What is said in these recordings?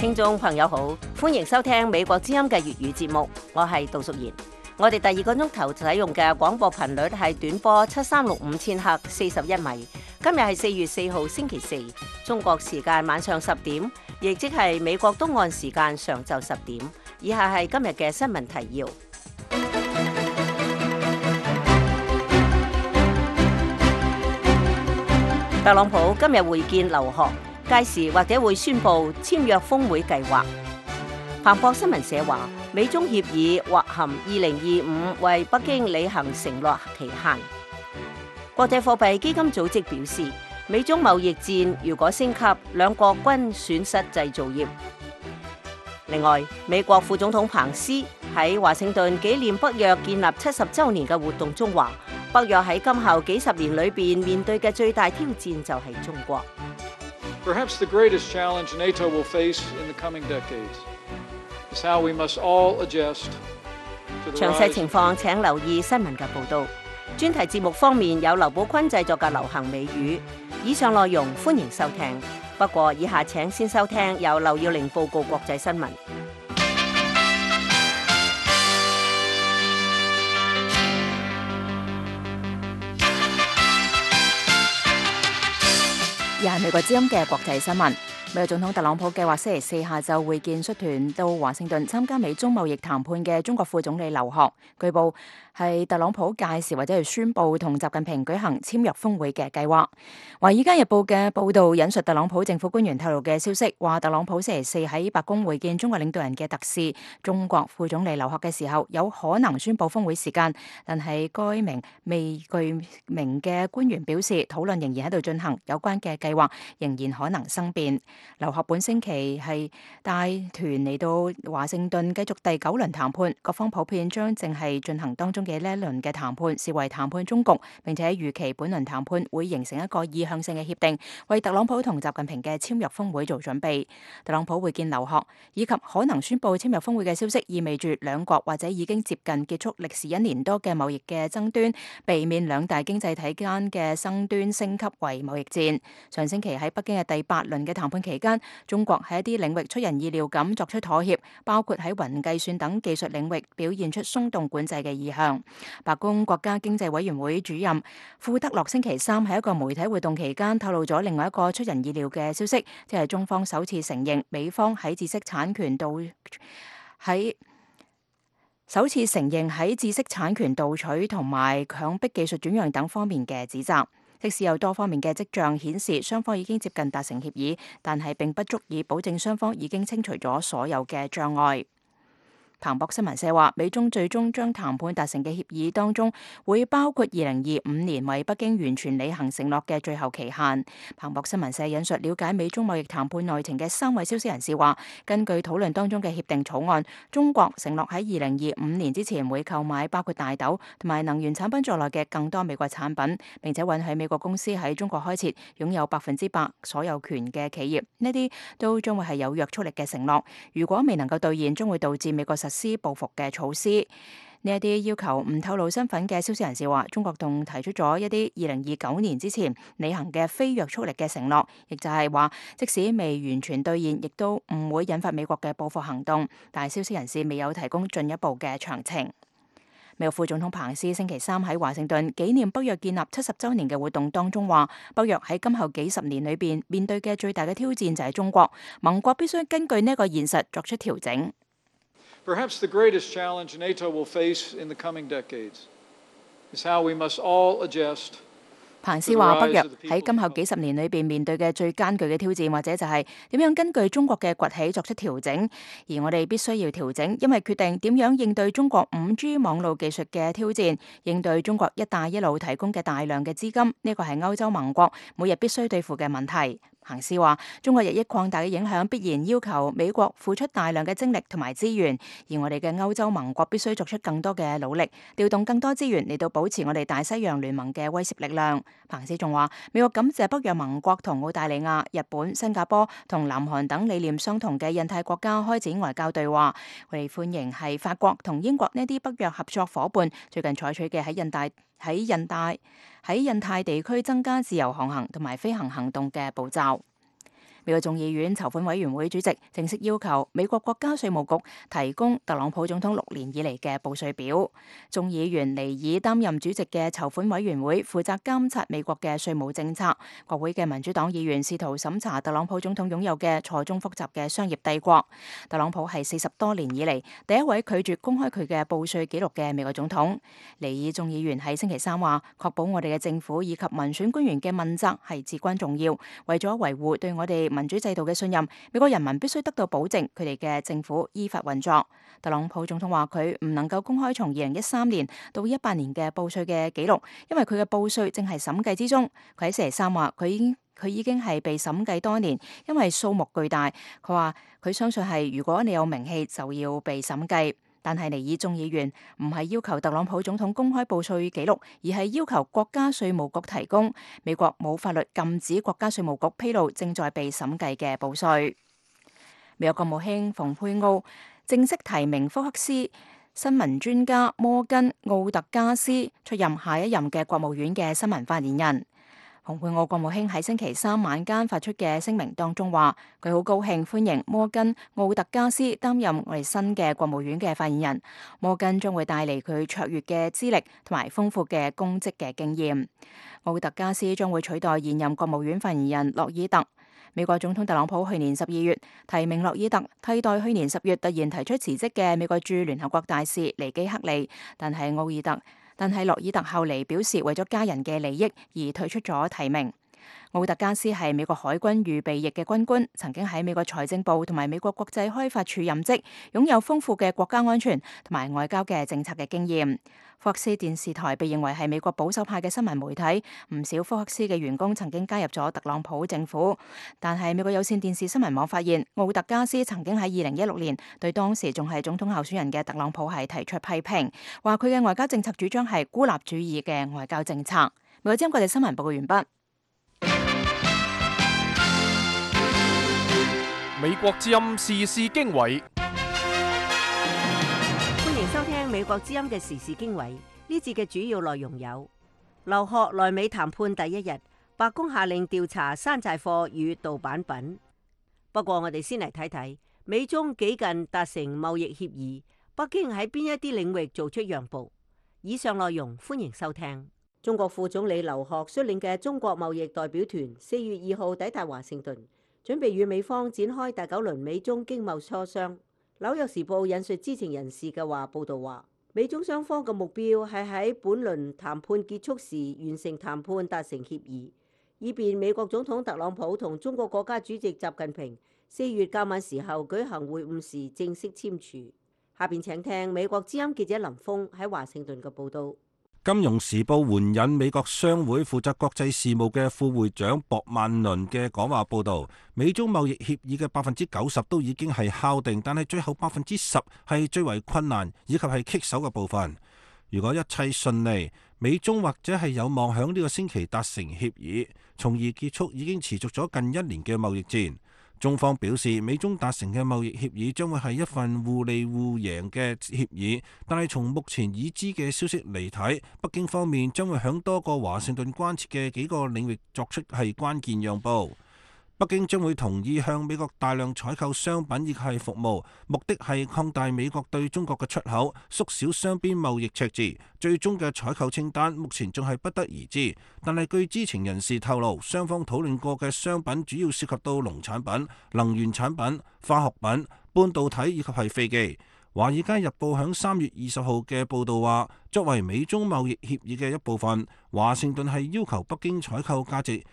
聽眾朋友好，歡迎收聽美國之音嘅粵語節目，我係杜淑賢。我哋第二個鐘頭使用嘅廣播頻率係短波7365千赫41米。今日係4月4號星期四，中國時間晚上10點，亦即係美國東岸時間上晝10點。以下係今日嘅新聞提要。特朗普今日會見劉鶴，屆時或者會宣布簽約峰會計劃。彭博新聞社話，美中協議或含2025為北京履行承諾期限。國際貨幣基金組織表示，美中貿易戰如果升級，兩國均損失製造業。另外，美國副總統彭斯喺華盛頓紀念北約建立70週年嘅活動中話，北約喺今後幾十年裏邊面對嘅最大挑戰就係中國。 Perhaps the greatest challenge NATO will face in the coming decades is how we must all adjust to the rise. 詳細情況請留意新聞嘅報道。專題節目方面有劉寶坤製作嘅流行美語。以上內容歡迎收聽。不過以下請先收聽由劉耀玲報告國際新聞。 又係美國之音嘅國際新聞。美國總統特朗普計劃星期四下晝會見率團到華盛頓參加美中貿易談判嘅中國副總理劉鶴。據報係特朗普屆時或者係宣布同習近平舉行簽約峰會嘅計劃。華爾街日報嘅報導引述特朗普政府官員透露嘅消息，話特朗普星期四喺白宮會見中國領導人嘅特使中國副總理劉鶴嘅時候，有可能宣布峰會時間，但係該名未具名嘅官員表示，討論仍然喺度進行，有關嘅計劃仍然可能生變。劉鶴本星期係帶團嚟到華盛頓繼續第9輪談判，各方普遍將正係進行當中嘅呢一輪嘅談判視為談判終局，並且預期本輪談判會形成一個意向性嘅協定，為特朗普同習近平嘅簽約峰會做準備。特朗普會見劉鶴以及可能宣布簽約峰會嘅消息，意味住兩國或者已經接近結束歷時1年多嘅貿易嘅爭端，避免兩大經濟體間嘅爭端升級為貿易戰。上星期喺北京嘅第8輪嘅談判期間，中國喺一啲領域出人意料咁作出妥協，包括喺雲計算等技術領域表現出鬆動管制嘅意向。白宮國家經濟委員會主任庫德洛星期三喺一個媒體活動期間透露咗另外一個出人意料嘅消息，即係中方首次承認美方喺知識產權盜取同埋強迫技術轉讓等方面嘅指責。即使有多方面嘅跡象顯示雙方已經接近達成協議，但係並不足以保證雙方已經清除咗所有嘅障礙。彭博新聞社話，美中最終將談判達成嘅協議當中，會包括2025年為北京完全履行承諾嘅最後期限。彭博新聞社引述了解美中貿易談判內情嘅3位消息人士話，根據討論當中嘅協定草案，中國承諾喺2025年之前會購買包括大豆同埋能源產品在內嘅更多美國產品，並且允許美國公司喺中國開設擁有100%所有權嘅企業。呢啲都將會係有約束力嘅承諾。如果未能夠兌現，將會導致美國實施報復嘅措施。呢一啲要求唔透露身份嘅消息人士話，中國仲提出咗一啲2029年之前履行嘅非約束力嘅承諾，亦就係話，即使未完全兌現，亦都唔會引發美國嘅報復行動。但係消息人士未有提供進一步嘅詳情。美國副總統彭斯星期三喺華盛頓紀念北約建立70週年嘅活動當中話，北約喺今後幾十年裏邊面對嘅最大嘅挑戰就係中國，盟國必須根據呢個現實作出調整。 Perhaps the greatest challenge NATO will face in the coming decades is how we must all adjust. 彭斯話，北約喺今後幾十年裏邊面對嘅最艱巨嘅挑戰，或者就係點樣根據中國嘅崛起作出調整，而我哋必須要調整，因為決定點樣應對中國5G 網絡技術嘅挑戰，應對中國一帶一路提供嘅大量嘅資金，呢個係歐洲盟國每日必須對付嘅問題。彭斯話，中國日益擴大嘅影響必然要求美國付出大量嘅精力同埋資源，而我哋嘅歐洲盟國必須作出更多嘅努力，調動更多資源嚟到保持我哋大西洋聯盟嘅威懾力量。彭斯仲話，美國感謝北約盟國同澳大利亞、日本、新加坡同南韓等理念相同嘅印太國家開展外交對話，我哋歡迎係法國同英國呢啲北約合作夥伴最近採取嘅喺印太地區增加自由航行同埋飛行行動嘅步驟。 美國眾議院籌款委員會主席正式要求美國國家稅務局提供特朗普總統6年以嚟嘅報稅表。眾議員尼爾擔任主席嘅籌款委員會負責監察美國嘅稅務政策。國會嘅民主黨議員試圖審查特朗普總統擁有嘅錯綜複雜嘅商業帝國。特朗普係40多年以嚟第一位拒絕公開佢嘅報稅記錄嘅美國總統。尼爾眾議員喺星期三話，確保我哋嘅政府以及民選官員嘅問責係至關重要。為咗維護對我哋民主制度嘅信任，美國人民必須得到保證佢哋嘅政府依法運作。特朗普總統話佢唔能夠公開從2013年到18年嘅報稅嘅記錄，因為佢嘅報稅正係審計之中。佢喺星期三話佢已經係被審計多年，因為數目巨大。佢話佢相信係如果你有名氣就要被審計。但係尼爾眾議員唔係要求特朗普總統公開報稅記錄，而係要求國家稅務局提供。美國冇法律禁止國家稅務局披露正在被審計嘅報稅。美國國務卿蓬佩奧正式提名福克斯新聞專家摩根奧特加斯出任下一任嘅國務院嘅新聞發言人。蓬佩奧國務卿喺星期三晚間發出嘅聲明當中話，佢好高興歡迎摩根奧特加斯擔任我哋新嘅國務院嘅發言人。摩根將會帶嚟佢卓越嘅資歷同埋豐富嘅公職嘅經驗。奧特加斯將會取代現任國務院發言人洛爾特。美國總統特朗普去年12月提名洛爾特替代去年10月突然提出辭職嘅美國駐聯合國大使尼基克利，但係洛爾特後嚟表示為咗家人嘅利益而退出咗提名。奧特加斯係美國海軍預備役嘅軍官，曾經喺美國財政部同埋美國國際開發處任職，擁有豐富嘅國家安全同埋外交嘅政策嘅經驗。福克斯電視台被認為係美國保守派嘅新聞媒體，唔少福克斯嘅員工曾經加入咗特朗普政府。但係美國有線電視新聞網發現，奧特加斯曾經喺2016年對當時仲係總統候選人嘅特朗普係提出批評，話佢嘅外交政策主張係孤立主義嘅外交政策。美國之音國際新聞報告完畢。 美國之音時事經緯， 歡迎收聽美國之音嘅時事經緯。呢節嘅主要內容有：劉鶴來美談判第一日，白宮下令調查山寨貨與盜版品。不過我哋先嚟睇睇美中幾近達成貿易協議，北京喺邊一啲領域做出讓步。以上內容歡迎收聽。中國副總理劉鶴率領嘅中國貿易代表團4月2號抵達華盛頓，準備與美方展開第9輪美中經貿磋商。紐約時報引述知情人士嘅話報道話，美中雙方嘅目標係喺本輪談判結束時完成談判達成協議，以便美國總統特朗普同中國國家主席習近平4月較晚時候舉行會晤時正式簽署。下邊請聽美國之音記者林峰喺華盛頓嘅報道。 金融時報援引美國商會負責國際事務嘅副會長博曼倫嘅講話報道，美中貿易協議嘅90%都已經係敲定，但係最後10%係最為困難以及係棘手嘅部分。如果一切順利，美中或者係有望響呢個星期達成協議，從而結束已經持續咗近1年嘅貿易戰。中方表示，美中達成嘅貿易協議將會係一份互利互贏嘅協議，但係從目前已知嘅消息嚟睇，北京方面將會響多個華盛頓關切嘅幾個領域作出係關鍵讓步。北京將會同意向美國大量採購商品以及係服務，目的係擴大美國對中國嘅出口，縮小雙邊貿易赤字。最終嘅採購清單目前仲係不得而知，但係據知情人士透露，雙方討論過嘅商品主要涉及到農產品、能源產品、化學品、半導體以及係飛機。華爾街日報響3月20號嘅報導話，作為美中貿易協議嘅一部分，華盛頓係要求北京採購價值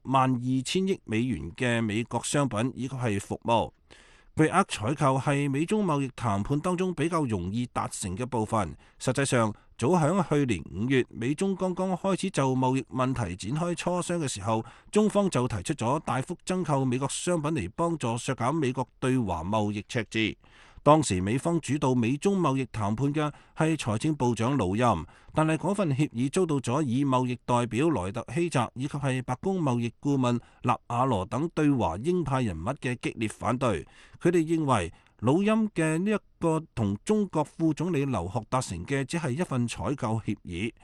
12000億美元嘅美國商品以及係服務。巨額採購係美中貿易談判當中比較容易達成嘅部分。實際上，早響去年5月，美中剛剛開始就貿易問題展開磋商嘅時候，中方就提出咗大幅增購美國商品嚟幫助削減美國對華貿易赤字。當時美方主導美中貿易談判嘅係財政部長魯欽，但係嗰份協議遭到咗以貿易代表萊特希澤以及係白宮貿易顧問納瓦羅等對華鷹派人物嘅激烈反對。佢哋認為魯欽嘅呢一個同中國副總理劉鶴達成嘅只係一份採購協議。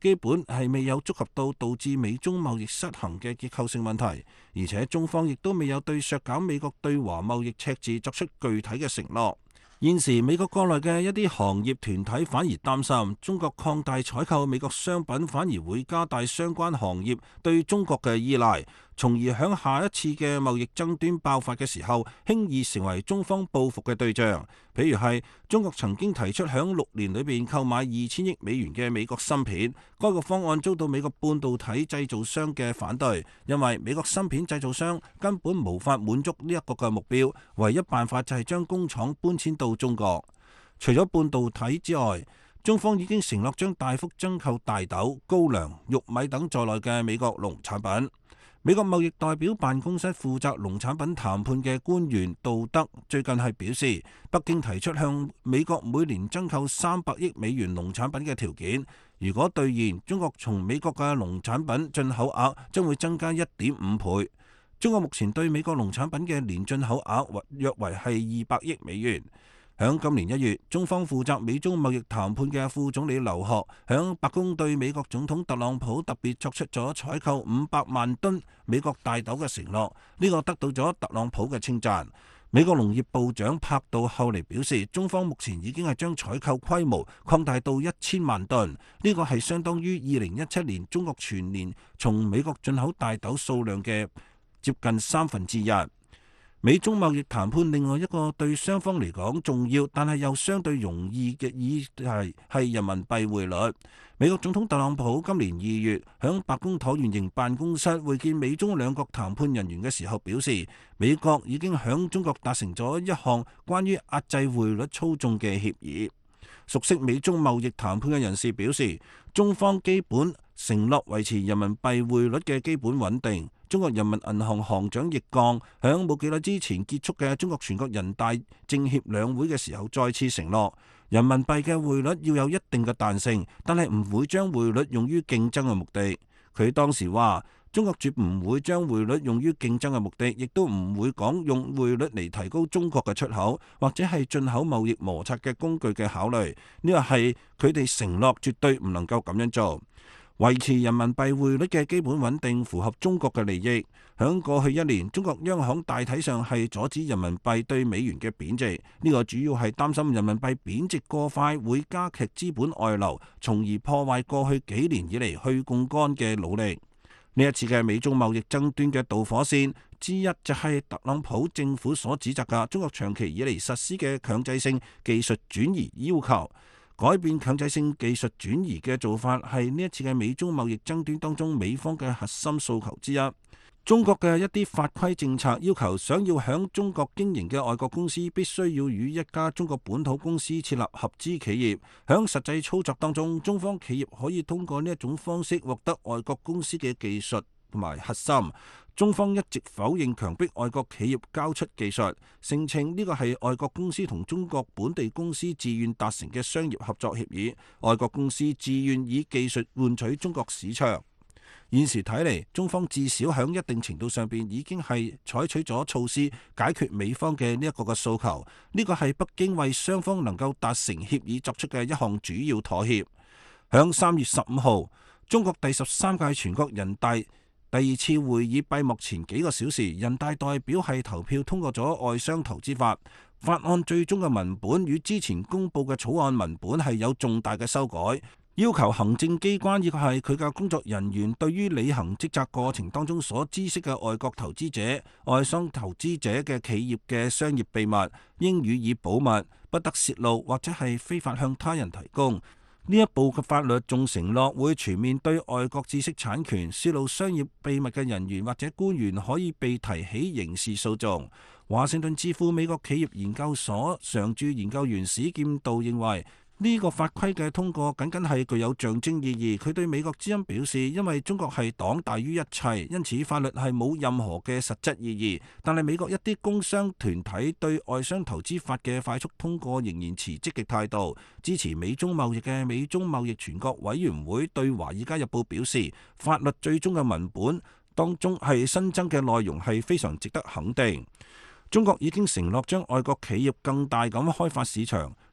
基本係未有觸及到導致美中貿易失衡嘅結構性問題，而且中方亦都未有對削減美國對華貿易赤字作出具體嘅承諾。現時美國國內嘅一啲行業團體反而擔心，中國擴大採購美國商品，反而會加大相關行業對中國嘅依賴，從而響下一次嘅貿易爭端爆發嘅時候，輕易成為中方報復嘅對象。譬如係中國曾經提出響6年裏邊購買2000億美元嘅美國芯片，該個方案遭到美國半導體製造商嘅反對，因為美國芯片製造商根本無法滿足呢一個嘅目標，唯一辦法就係將工廠搬遷到中國。除咗半導體之外，中方已經承諾將大幅增購大豆、高粱、玉米等在內嘅美國農產品。美國貿易代表辦公室負責農產品談判嘅官員杜德最近係表示，北京提出向美國每年增購300億美元農產品嘅條件，如果兌現，中國從美國嘅農產品進口額將會增加1.5倍。中國目前對美國農產品嘅年進口額約為係200億美元。響今年1月，中方負責美中貿易談判嘅副總理劉鶴響白宮對美國總統特朗普特別作出咗採購500萬噸美國大豆嘅承諾，呢個得到咗特朗普嘅稱讚。美國農業部長柏杜後嚟表示，中方目前已經係將採購規模擴大到1000萬噸，呢個係相當於2017年中國全年從美國進口大豆數量嘅接近1/3。美中貿易談判另外一個對雙方嚟講重要，但係又相對容易嘅議題係人民幣匯率。美國總統特朗普今年2月響白宮橢圓形辦公室會見美中兩國談判人員嘅時候表示，美國已經響中國達成咗一項關於壓制匯率操縱嘅協議。熟悉美中貿易談判嘅人士表示，中方基本承諾維持人民幣匯率嘅基本穩定。中國人民銀行行長易綱響冇幾耐之前結束嘅中國全國人大政協兩會嘅時候再次承諾，人民幣嘅匯率要有一定嘅彈性，但係唔會將匯率用於競爭嘅目的。佢當時話，中國絕唔會將匯率用於競爭嘅目的，亦都唔會講用匯率嚟提高中國嘅出口或者係進口貿易摩擦嘅工具嘅考慮。呢個係佢哋承諾，絕對唔能夠咁樣做。維持人民幣匯率嘅基本穩定符合中國嘅利益。響過去1年，中國央行大體上係阻止人民幣對美元嘅貶值，呢個主要係擔心人民幣貶值過快會加劇資本外流，從而破壞過去幾年以嚟去槓桿嘅努力。呢一次嘅美中貿易爭端嘅導火線之一就係特朗普政府所指責嘅中國長期以嚟實施嘅強制性技術轉移要求。改變強制性技術轉移嘅做法係呢一次嘅美中貿易爭端當中美方嘅核心訴求之一。中國嘅一啲法規政策要求，想要響中國經營嘅外國公司必須要與一家中國本土公司設立合資企業。響實際操作當中，中方企業可以通過呢一種方式獲得外國公司嘅技術同埋核心。中方一直否認強迫外國企業交出技術，聲稱呢個係外國公司同中國本地公司自願達成嘅商業合作協議，外國公司自願以技術換取中國市場。現時睇嚟，中方至少響一定程度上邊已經係採取咗措施解決美方嘅呢一個嘅訴求，呢個係北京為雙方能夠達成協議作出嘅一項主要妥協。響3月15號，中國第13屆全國人大第2次會議閉幕前幾個小時，人大代表係投票通過咗外商投資法。法案最終嘅文本與之前公布嘅草案文本係有重大嘅修改，要求行政機關以及係佢嘅工作人員對於履行職責過程當中所知悉嘅外國投資者、外商投資者嘅企業嘅商業秘密，應予以保密，不得泄露或者係非法向他人提供。呢一部嘅法律仲承諾會全面對外國知識產權泄露商業秘密嘅人員或者官員可以被提起刑事訴訟。華盛頓智庫美國企業研究所常駐研究員史劍道認為，呢個法規嘅通過僅僅係具有象徵意義。佢對美國之音表示，因為中國係黨大於一切，因此法律係冇任何嘅實質意義。但係美國一啲工商團體對外商投資法嘅快速通過仍然持積極態度。支持美中貿易嘅美中貿易全國委員會對華爾街日報表示，法律最終嘅文本當中係新增嘅內容係非常值得肯定。中國已經承諾將外國企業更大咁開發市場。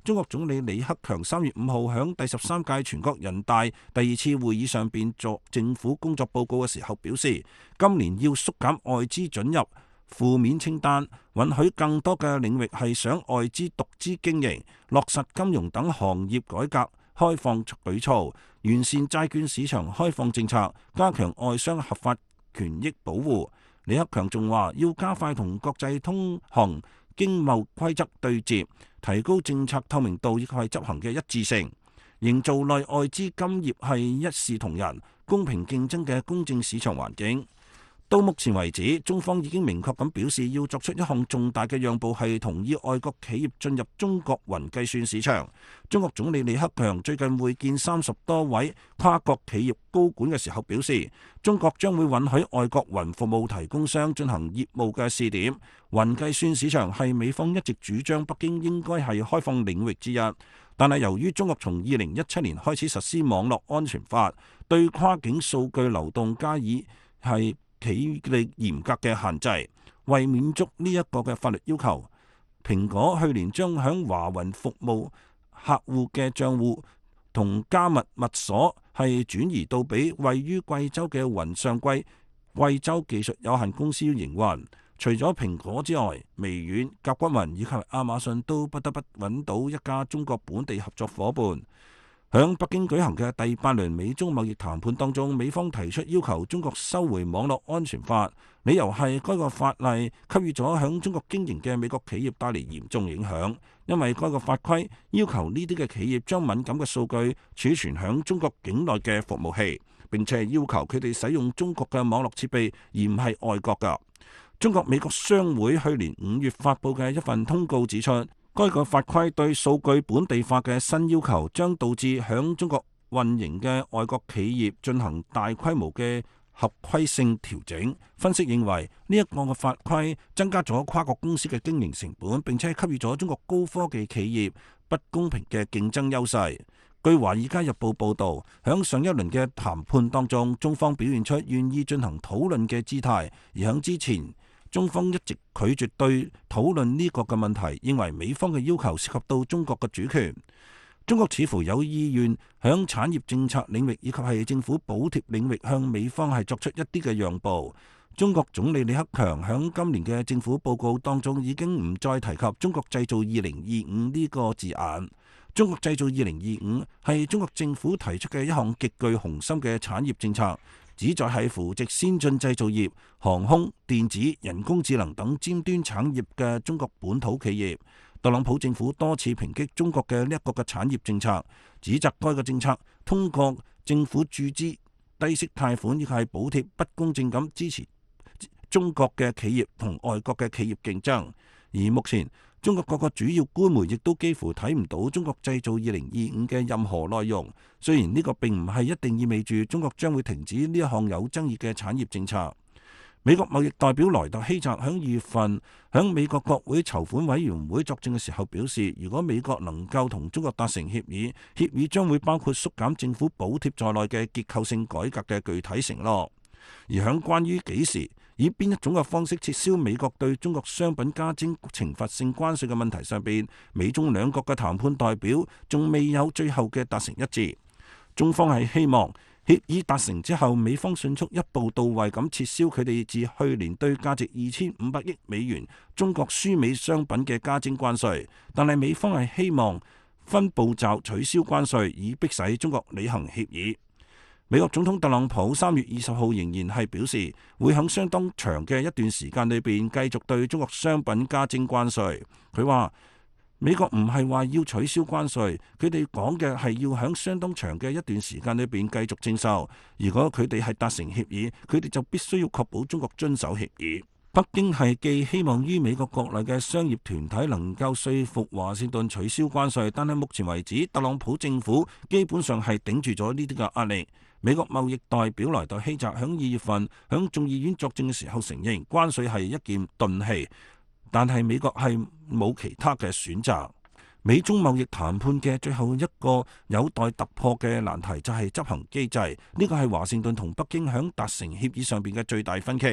中國總理李克強3月5號響第13屆全國人大第2次會議上邊作政府工作報告嘅時候表示，今年要縮減外資准入負面清單，允許更多嘅領域係想外資獨資經營，落實金融等行業改革開放舉措，完善債券市場開放政策，加強外商合法權益保護。李克強仲話要加快同國際通行經貿規則對接，提高政策透明度以及係執行嘅一致性，營造內外資金業係一視同仁、公平競爭嘅公正市場環境。到目前為止，中方已經明確咁表示要作出一項重大嘅讓步，係同意外國企業進入中國雲計算市場。中國總理李克強最近會見30多位跨國企業高管嘅時候表示，中國將會允許外國雲服務提供商進行業務嘅試點。雲計算市場係美方一直主張北京應該係開放領域之一，但係由於中國從2017年開始實施網絡安全法，對跨境數據流動加以係企力嚴格嘅限制，為滿足呢一個嘅法律要求，蘋果去年將響華雲服務客戶嘅帳戶同加密密鎖係轉移到俾位於貴州嘅雲上貴州技術有限公司營運。除咗蘋果之外，微軟、甲骨文以及亞馬遜都不得不揾到一家中國本地合作伙伴。響北京舉行嘅第8輪美中貿易談判當中，美方提出要求中國收回網絡安全法，理由係該個法例給予咗響中國經營嘅美國企業帶嚟嚴重影響，因為該個法規要求呢啲嘅企業將敏感嘅數據儲存響中國境內嘅服務器，並且要求佢哋使用中國嘅網絡設備，而唔係外國㗎。中國美國商會去年5月發布嘅一份通告指出，該個法規對數據本地化嘅新要求，將導致響中國運營嘅外國企業進行大規模嘅合規性調整。分析認為，呢一個嘅法規增加咗跨國公司嘅經營成本，並且給予咗中國高科技企業不公平嘅競爭優勢。據《華爾街日報》報導，響上一輪嘅談判當中，中方表現出願意進行討論嘅姿態，而響之前，中方一直拒絕對討論呢個嘅問題，認為美方嘅要求涉及到中國嘅主權。中國似乎有意願響產業政策領域以及係政府補貼領域向美方係作出一啲嘅讓步。中國總理李克強響今年嘅政府報告當中已經唔再提及中國製造2025呢個字眼。中國製造2025係中國政府提出嘅一項極具雄心嘅產業政策，旨在係扶植先進製造業、航空、電子、人工智能等尖端產業嘅中國本土企業。特朗普政府多次抨擊中國嘅呢一個嘅產業政策，指責該個政策通過政府注資、低息貸款以及係補貼不公正咁支持中國嘅企業同外國嘅企業競爭。而目前中國各個主要官媒亦都幾乎睇唔到中國製造2025嘅任何內容。雖然呢個並唔係一定意味住中國將會停止呢一項有爭議嘅產業政策。美國貿易代表萊特希澤響2月份響美國國會籌款委員會作證嘅時候表示，如果美國能夠同中國達成協議，協議將會包括縮減政府補貼在內嘅結構性改革嘅具體承諾。而響關於幾時以邊一種嘅方式撤銷美國對中國商品加徵懲罰性關稅嘅問題上邊，美中兩國嘅談判代表仲未有最後嘅達成一致。中方係希望協議達成之後，美方迅速一步到位咁撤銷佢哋自去年對價值2500億美元中國輸美商品嘅加徵關稅，但係美方係希望分步驟取消關稅，以迫使中國履行協議。美國總統特朗普3月20號仍然係表示，會喺相當長嘅一段時間裏邊繼續對中國商品加徵關稅。佢話美國唔係話要取消關稅，佢哋講嘅係要喺相當長嘅一段時間裏邊繼續徵收。如果佢哋係達成協議，佢哋就必須要確保中國遵守協議。北京係既希望於美國國內嘅商業團體能夠說服華盛頓取消關稅，但係目前為止，特朗普政府基本上係頂住咗呢啲嘅壓力。美國貿易代表萊特希澤響2月份響眾議院作證嘅時候承認，關稅係一件鈍器，但係美國係冇其他嘅選擇。美中貿易談判嘅最後一個有待突破嘅難題就係執行機制，呢個係華盛頓同北京響達成協議上邊嘅最大分歧。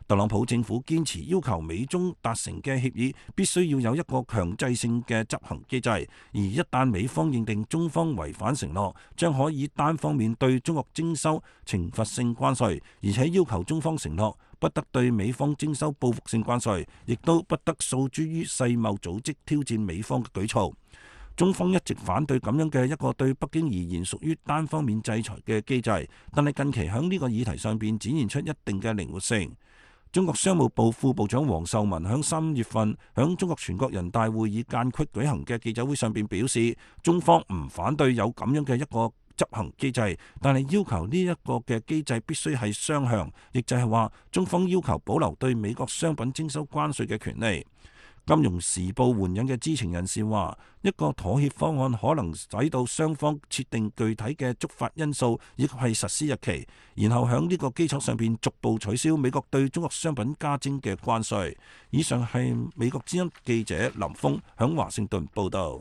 特朗普政府堅持要求美中達成嘅協議必須要有一個強制性嘅執行機制，而一旦美方認定中方違反承諾，將可以單方面對中國徵收懲罰性關稅，而且要求中方承諾不得對美方徵收報復性關稅，亦都不得訴諸於世貿組織挑戰美方嘅舉措。中方一直反對咁樣嘅一個對北京而言屬於單方面制裁嘅機制，但係近期喺呢個議題上邊展現出一定嘅靈活性。中國商務部副部長王受文喺3月份喺中國全國人大會議間隙舉行嘅記者會上邊表示，中方唔反對有咁樣嘅一個執行機制，但係要求呢一個嘅機制必須係雙向，亦就係話中方要求保留對美國商品徵收關稅嘅權利。金融時報援引嘅知情人士話，一個妥協方案可能使到雙方設定具體嘅觸發因素以及係實施日期，然後喺呢個基礎上邊逐步取消美國對中國商品加徵嘅關稅。以上係美國之音記者林峰喺華盛頓報導。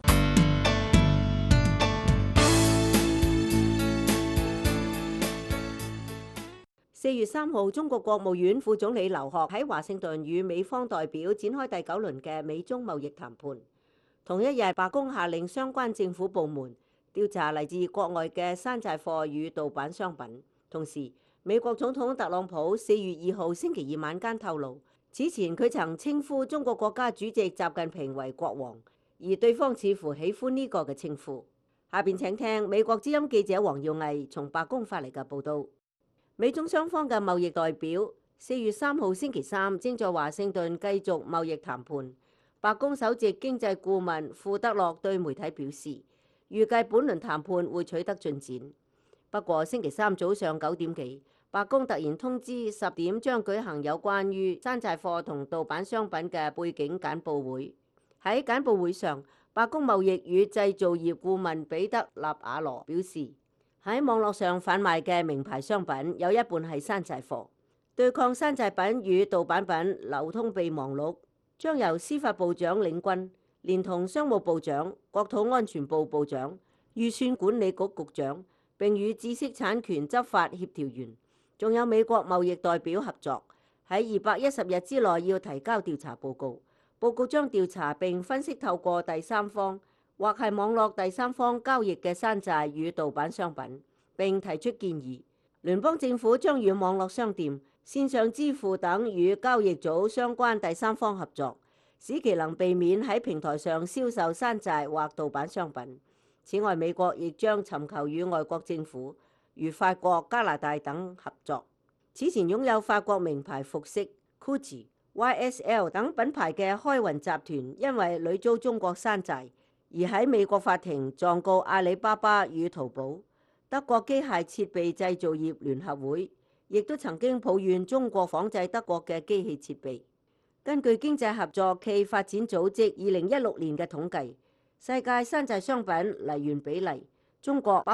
4月3號，中國國務院副總理劉鶴喺華盛頓與美方代表展開第9輪嘅美中貿易談判。同一日，白宮下令相關政府部門調查嚟自國外嘅山寨貨與盜版商品。同時，美國總統特朗普4月2號星期二晚間透露，此前佢曾稱呼中國國家主席習近平為國王，而對方似乎喜歡呢個嘅稱呼。下邊請聽美國之音記者黃耀毅從白宮發嚟嘅報導。美中雙方嘅貿易代表4月3號星期三正在華盛頓繼續貿易談判。白宮首席經濟顧問庫德洛對媒體表示，預計本輪談判會取得進展。不過星期三早上9點幾，白宮突然通知10點將舉行有關於山寨貨同盜版商品嘅背景簡報會。喺簡報會上，白宮貿易與製造業顧問彼得納瓦羅表示，喺網絡上販賣嘅名牌商品有一半係山寨貨，對抗山寨品與盜版品流通備忘錄將由司法部長領軍，連同商務部長、國土安全部部長、預算管理局局長，並與知識產權執法協調員，仲有美國貿易代表合作，喺210日之內要提交調查報告。報告將調查並分析透過第三方或係網絡第三方交易嘅山寨與盜版商品，並提出建議。聯邦政府將與網絡商店、線上支付等與交易組相關第三方合作，使其能避免喺平台上銷售山寨或盜版商品。此外，美國亦將尋求與外國政府，如法國、加拿大等合作。此前擁有法國名牌服飾、Gucci、YSL 等品牌嘅開雲集團，因為屢遭中國山寨，而喺美國法庭狀告阿里巴巴與淘寶。德國機械設備製造業聯合會亦都曾經抱怨中國仿製德國嘅機器設備。根據經濟合作暨發展組織2016年嘅統計，世界山寨商品來源比例，中國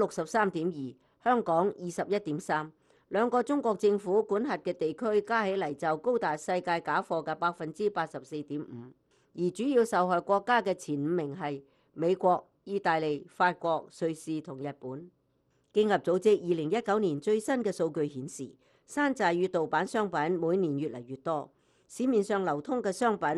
63.2%，香港21.3%，兩個中國政府管轄嘅地區加起嚟就高達世界假貨嘅84.5%。而主要受害國家嘅前5名係美國、意大利、法國、瑞士同日本。經合組織2019年最新嘅數據顯示，山寨與盜版商品每年越嚟越多，市面上流通嘅商品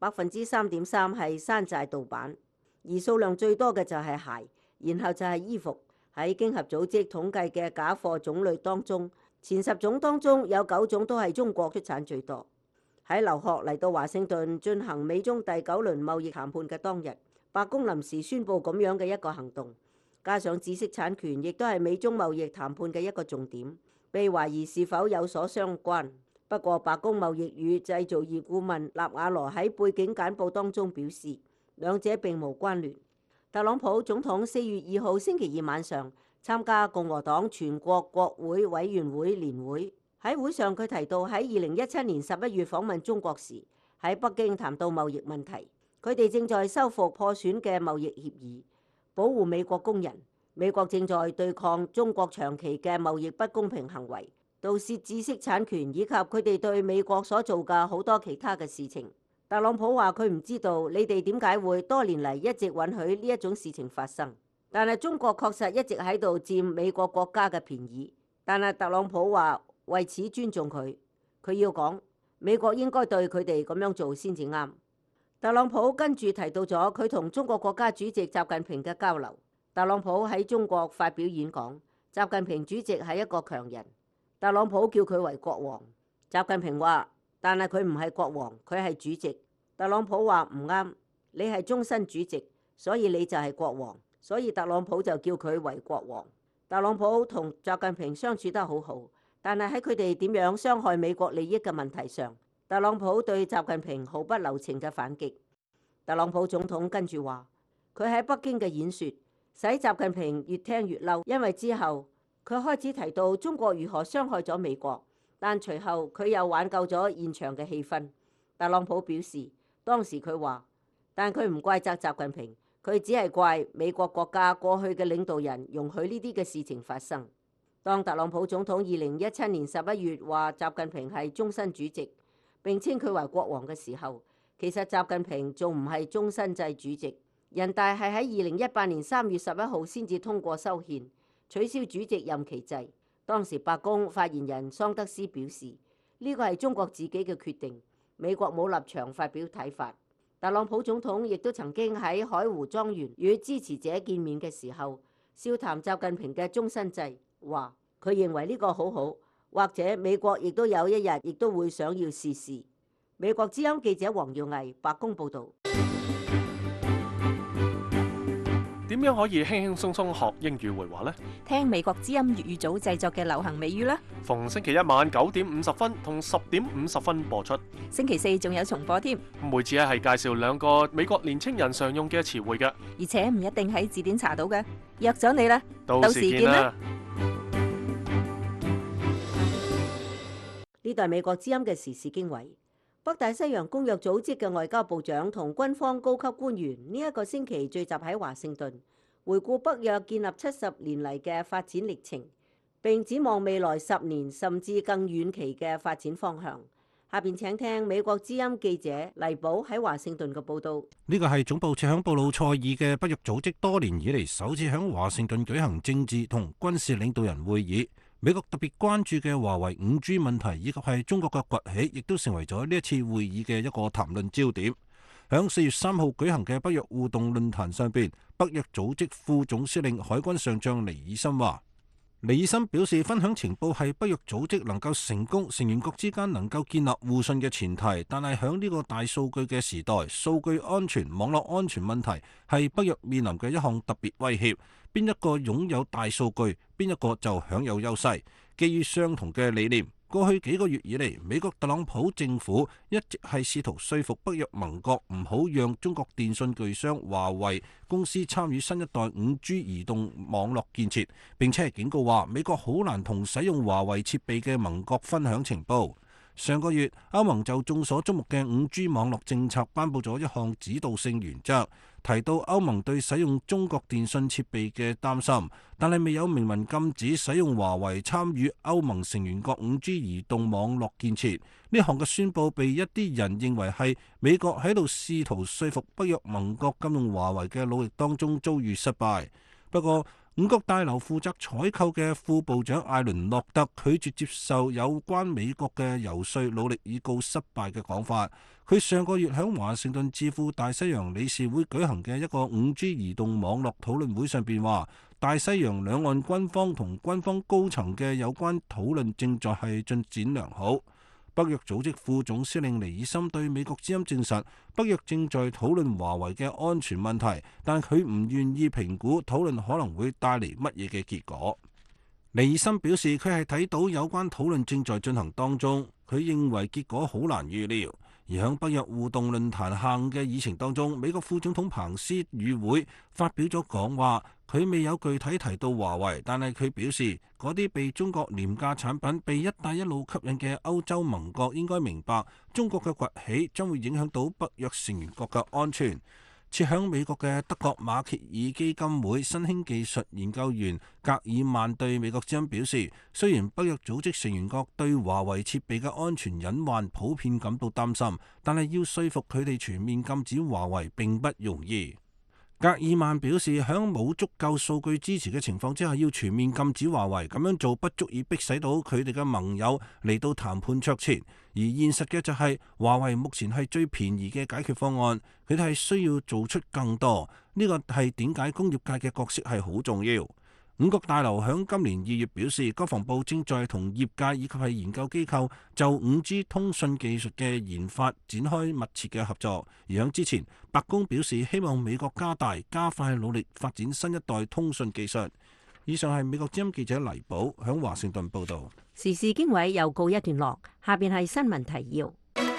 3.3%係山寨盜版，而數量最多嘅就係鞋，然後就係衣服。喺經合組織統計嘅假貨種類當中，前10種當中有9種都係中國出產最多。喺劉鶴嚟到華盛頓進行美中第9輪貿易談判嘅當日，白宮臨時宣布咁樣嘅一個行動，加上知識產權亦都係美中貿易談判嘅一個重點，被懷疑是否有所相關。不過白宮貿易與製造業顧問納瓦羅喺背景簡報當中表示，兩者並無關聯。特朗普總統4月2號星期二晚上參加共和黨全國國會委員會年會，喺會上佢提到喺2017年11月訪問中國時，喺北京談到貿易問題，佢哋正在修復破損嘅貿易協議，保護美國工人。美國正在對抗中國長期嘅貿易不公平行為，盜竊知識產權以及佢哋對美國所做嘅好多其他嘅事情。特朗普話佢唔知道你哋點解會多年嚟一直允許呢一種事情發生，但係中國確實一直喺度佔美國國家嘅便宜。但係特朗普話為此尊重佢。 佢要講美國應該對佢哋咁樣做先至啱。特朗普跟住提到咗佢同中國國家主席習近平嘅交流。特朗普喺中國發表演講，習近平主席係一個強人。特朗普叫佢為國王，習近平話，但係佢唔係國王，佢係主席。特朗普話唔啱，你係終身主席，所以你就係國王，所以特朗普就叫佢為國王。特朗普同習近平相處得好好，但係喺佢哋點樣傷害美國利益嘅問題上，特朗普對習近平毫不留情嘅反擊。特朗普總統跟住話，佢喺北京嘅演說使習近平越聽越嬲，因為之後佢開始提到中國如何傷害咗美國，但隨後佢又挽救咗現場嘅氣氛。特朗普表示，當時佢話，但佢唔怪責習近平，佢只係怪美國國家過去嘅領導人容許呢啲嘅事情發生。當特朗普總統2017年11月話習近平係終身主席，並稱佢為國王嘅時候，其實習近平仲唔係終身制主席。人大係喺2018年3月11號先至通過修憲，取消主席任期制。當時白宮發言人桑德斯表示，呢個係中國自己嘅決定，美國冇立場發表睇法。特朗普總統亦都曾經喺海湖莊園與支持者見面嘅時候，笑談習近平嘅終身制，話佢認為呢個好好，或者美國亦都有一日亦都會想要試試。美國之音記者黃耀毅，白宮報導。 點樣可以輕輕鬆鬆學英語會話呢？ 聽美國之音粵語組製作嘅流行美語啦。 逢星期一晚9點50分同10點50分播出。 星期四仲有重播添。 每次係介紹2個美國年青人常用嘅詞彙嘅， 而且唔一定喺字典查到嘅。約咗你啦， 到時見啦。 呢度係美國之音嘅時事經緯。北大西洋公約組織嘅外交部長同軍方高級官員呢一個星期聚集喺華盛頓，回顧北約建立70年嚟嘅發展歷程，並展望未來10年甚至更遠期嘅發展方向。下邊請聽美國之音記者黎寶喺華盛頓嘅報導。 呢個係總部設響布魯塞爾嘅北約組織多年以嚟首次響華盛頓舉行政治同軍事領導人會議。美國特別關注嘅華為5G 問題，以及係中國嘅崛起，亦都成為咗呢一次會議嘅一個談論焦點。響4月3號舉行嘅北約互動論壇上邊，北約組織副總司令海軍上將尼爾森話：尼爾森表示，分享情報係北約組織能夠成功、成員國之間能夠建立互信嘅前提。但係響呢個大數據嘅時代，數據安全、網絡安全問題係北約面臨嘅一項特別威脅。邊一個擁有大數據，邊一個就享有優勢。基於相同嘅理念，過去幾個月以嚟，美國特朗普政府一直係試圖說服北約盟國唔好讓中國電信巨商華為公司參與新一代5G 移動網絡建設，並且係警告話美國好難同使用華為設備嘅盟國分享情報。上個月，歐盟就眾所矚目嘅5G 網絡政策頒布咗一項指導性原則，提到歐盟對使用中國電信設備嘅擔心，但係未有明文禁止使用華為參與歐盟成員國5G 移動網絡建設。呢項嘅宣佈被一啲人認為係美國喺度試圖說服北約盟國禁用華為嘅努力當中遭遇失敗。不過，五角大樓負責採購嘅副部長艾倫諾特拒絕接受有關美國嘅遊說努力已告失敗嘅講法。佢上個月喺華盛頓智庫大西洋理事會舉行嘅一個5G 移動網絡討論會上邊話，大西洋兩岸軍方同軍方高層嘅有關討論正在係進展良好。北約組織副總司令尼爾森對美國之音證實，北約正在討論華為嘅安全問題，但佢唔願意評估討論可能會帶嚟乜嘢嘅結果。尼爾森表示，佢係睇到有關討論正在進行當中，佢認為結果好難預料。而喺北約互動論壇下午嘅議程當中，美國副總統彭斯與會發表咗講話，佢未有具體提到華為，但係佢表示嗰啲被中國廉價產品、被一帶一路吸引嘅歐洲盟國應該明白，中國嘅崛起將會影響到北約成員國嘅安全。設響美國嘅德國馬歇爾基金會新興技術研究員格爾曼對美國之音表示，雖然北約組織成員國對華為設備嘅安全隱患普遍感到擔心，但係要說服佢哋全面禁止華為並不容易。 格爾曼表示，喺冇足夠數據支持嘅情況之下，要全面禁止華為，咁樣做不足以迫使到佢哋嘅盟友嚟到談判桌前。而現實嘅就係，華為目前係最便宜嘅解決方案，佢哋係需要做出更多。呢個係點解工業界嘅角色係好重要。五角大樓響今年2月表示，國防部正在同業界以及係研究機構就 5G 通訊技術嘅研發展開密切嘅合作。而響之前，白宮表示希望美國加快努力發展新一代通訊技術。以上係美國之音記者黎寶響華盛頓報導。 時事經緯又告一段落，下邊係新聞提要。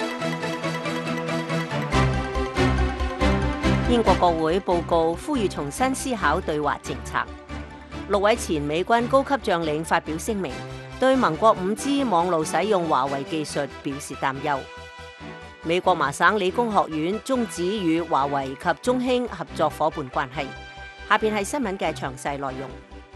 英國國會報告呼籲重新思考對華政策。6位前美軍高級將領發表聲明，對盟國 5G 網路使用華為技術表示擔憂。美國麻省理工學院終止與華為及中興合作夥伴關係。下邊係新聞嘅詳細內容。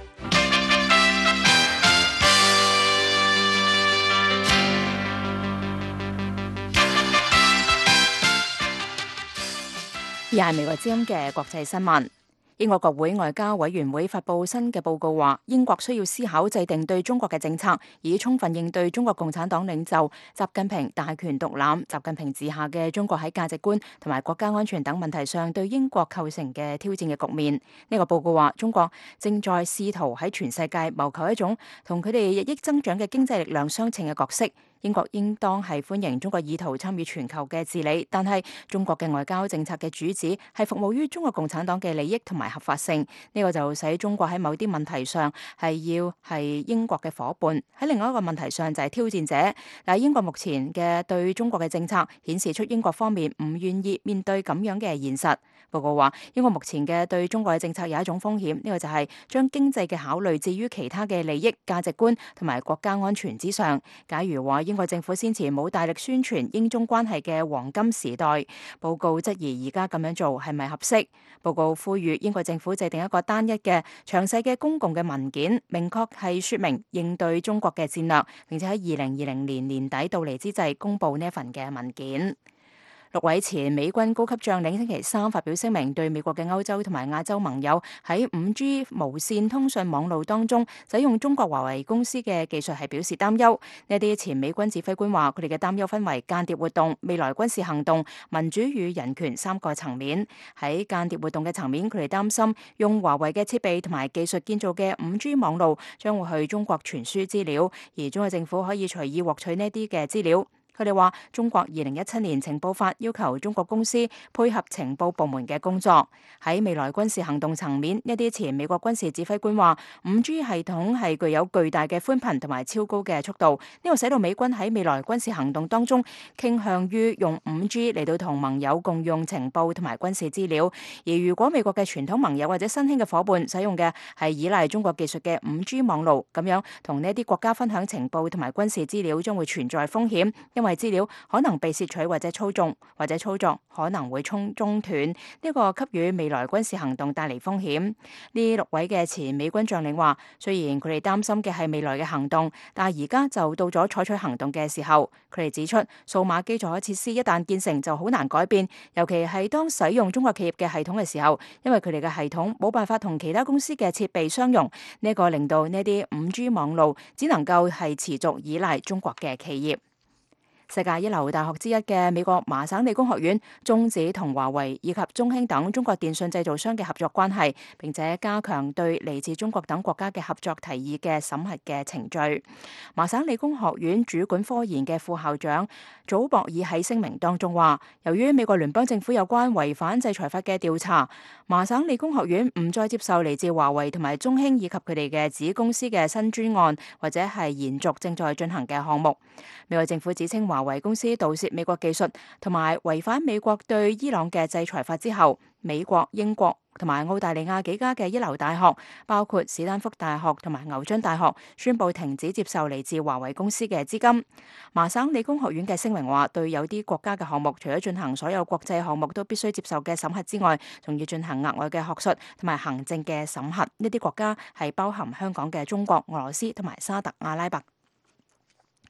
而係美國之音嘅國際新聞。英國國會外交委員會發布新嘅報告話，英國需要思考制定對中國嘅政策，以充分應對中國共產黨領袖習近平大權獨攬、習近平治下嘅中國喺價值觀同埋國家安全等問題上對英國構成嘅挑戰嘅局面。呢個報告話，中國正在試圖喺全世界謀求一種同佢哋日益增長嘅經濟力量相稱嘅角色。英國應當係歡迎中國意圖參與全球嘅治理，但係中國嘅外交政策嘅主旨係服務於中國共產黨嘅利益同埋合法性。呢個就使中國喺某啲問題上係要係英國嘅夥伴，喺另外一個問題上就係挑戰者。但係英國目前嘅對中國嘅政策顯示出英國方面唔願意面對咁樣嘅現實。報告話，英國目前嘅對中國嘅政策有一種風險，呢個就係將經濟嘅考慮置於其他嘅利益、價值觀同埋國家安全之上。假如話英國政府先前冇大力宣傳英中關係嘅黃金時代，報告質疑而家咁樣做係咪合適。報告呼籲英國政府制定一個單一嘅詳細嘅公共嘅文件，明確係說明應對中國嘅戰略，並且喺2020年年底到嚟之際公布呢一份嘅文件。6位前美軍高級將領星期三發表聲明，對美國嘅歐洲同埋亞洲盟友喺 5G 無線通訊網路當中使用中國華為公司嘅技術係表示擔憂。呢啲前美軍指揮官話，佢哋嘅擔憂分為間諜活動、未來軍事行動、民主與人權3個層面。喺間諜活動嘅層面，佢哋擔心用華為嘅設備同埋技術建造嘅 5G 網路將會去中國傳輸資料，而中國政府可以隨意獲取呢啲嘅資料。佢哋話，中國2017年情報法要求中國公司配合情報部門嘅工作。喺未來軍事行動層面，一啲前美國軍事指揮官話，5G 系統係具有巨大嘅寬頻同埋超高嘅速度，呢個使到美軍喺未來軍事行動當中傾向於用 5G 嚟到同盟友共用情報同埋軍事資料。而如果美國嘅傳統盟友或者新興嘅夥伴使用嘅係依賴中國技術嘅 5G 網路，咁樣同呢啲國家分享情報同埋軍事資料將會存在風險，因為資料可能被竊取或者操縱，或者操作可能會中斷，呢個給予未來軍事行動帶嚟風險。呢6位嘅前美軍將領話，雖然佢哋擔心嘅係未來嘅行動，但係而家就到咗採取行動嘅時候。佢哋指出，數碼基礎設施一旦建成就好難改變，尤其係當使用中國企業嘅系統嘅時候，因為佢哋嘅系統冇辦法同其他公司嘅設備相容，呢個令到呢啲 5G 網路只能夠係持續依賴中國嘅企業。世界一流大學之一嘅美國麻省理工學院終止同華為以及中興等中國電信製造商嘅合作關係，並且加強對嚟自中國等國家嘅合作提議嘅審核嘅程序。麻省理工學院主管科研嘅副校長祖博爾喺聲明當中話，由於美國聯邦政府有關違反制裁法嘅調查，麻省理工學院唔再接受嚟自華為同埋中興以及佢哋嘅子公司嘅新專案或者係延續正在進行嘅項目。美國政府指稱華為公司盜竊美國技術同埋違反美國對伊朗嘅制裁法之後，美國、英國同埋澳大利亞幾家嘅一流大學，包括史丹福大學同埋牛津大學，宣布停止接受嚟自華為公司嘅資金。麻省理工學院嘅聲明話，對有啲國家嘅項目，除咗進行所有國際項目都必須接受嘅審核之外，仲要進行額外嘅學術同埋行政嘅審核。呢啲國家係包含香港嘅中國、俄羅斯同埋沙特阿拉伯。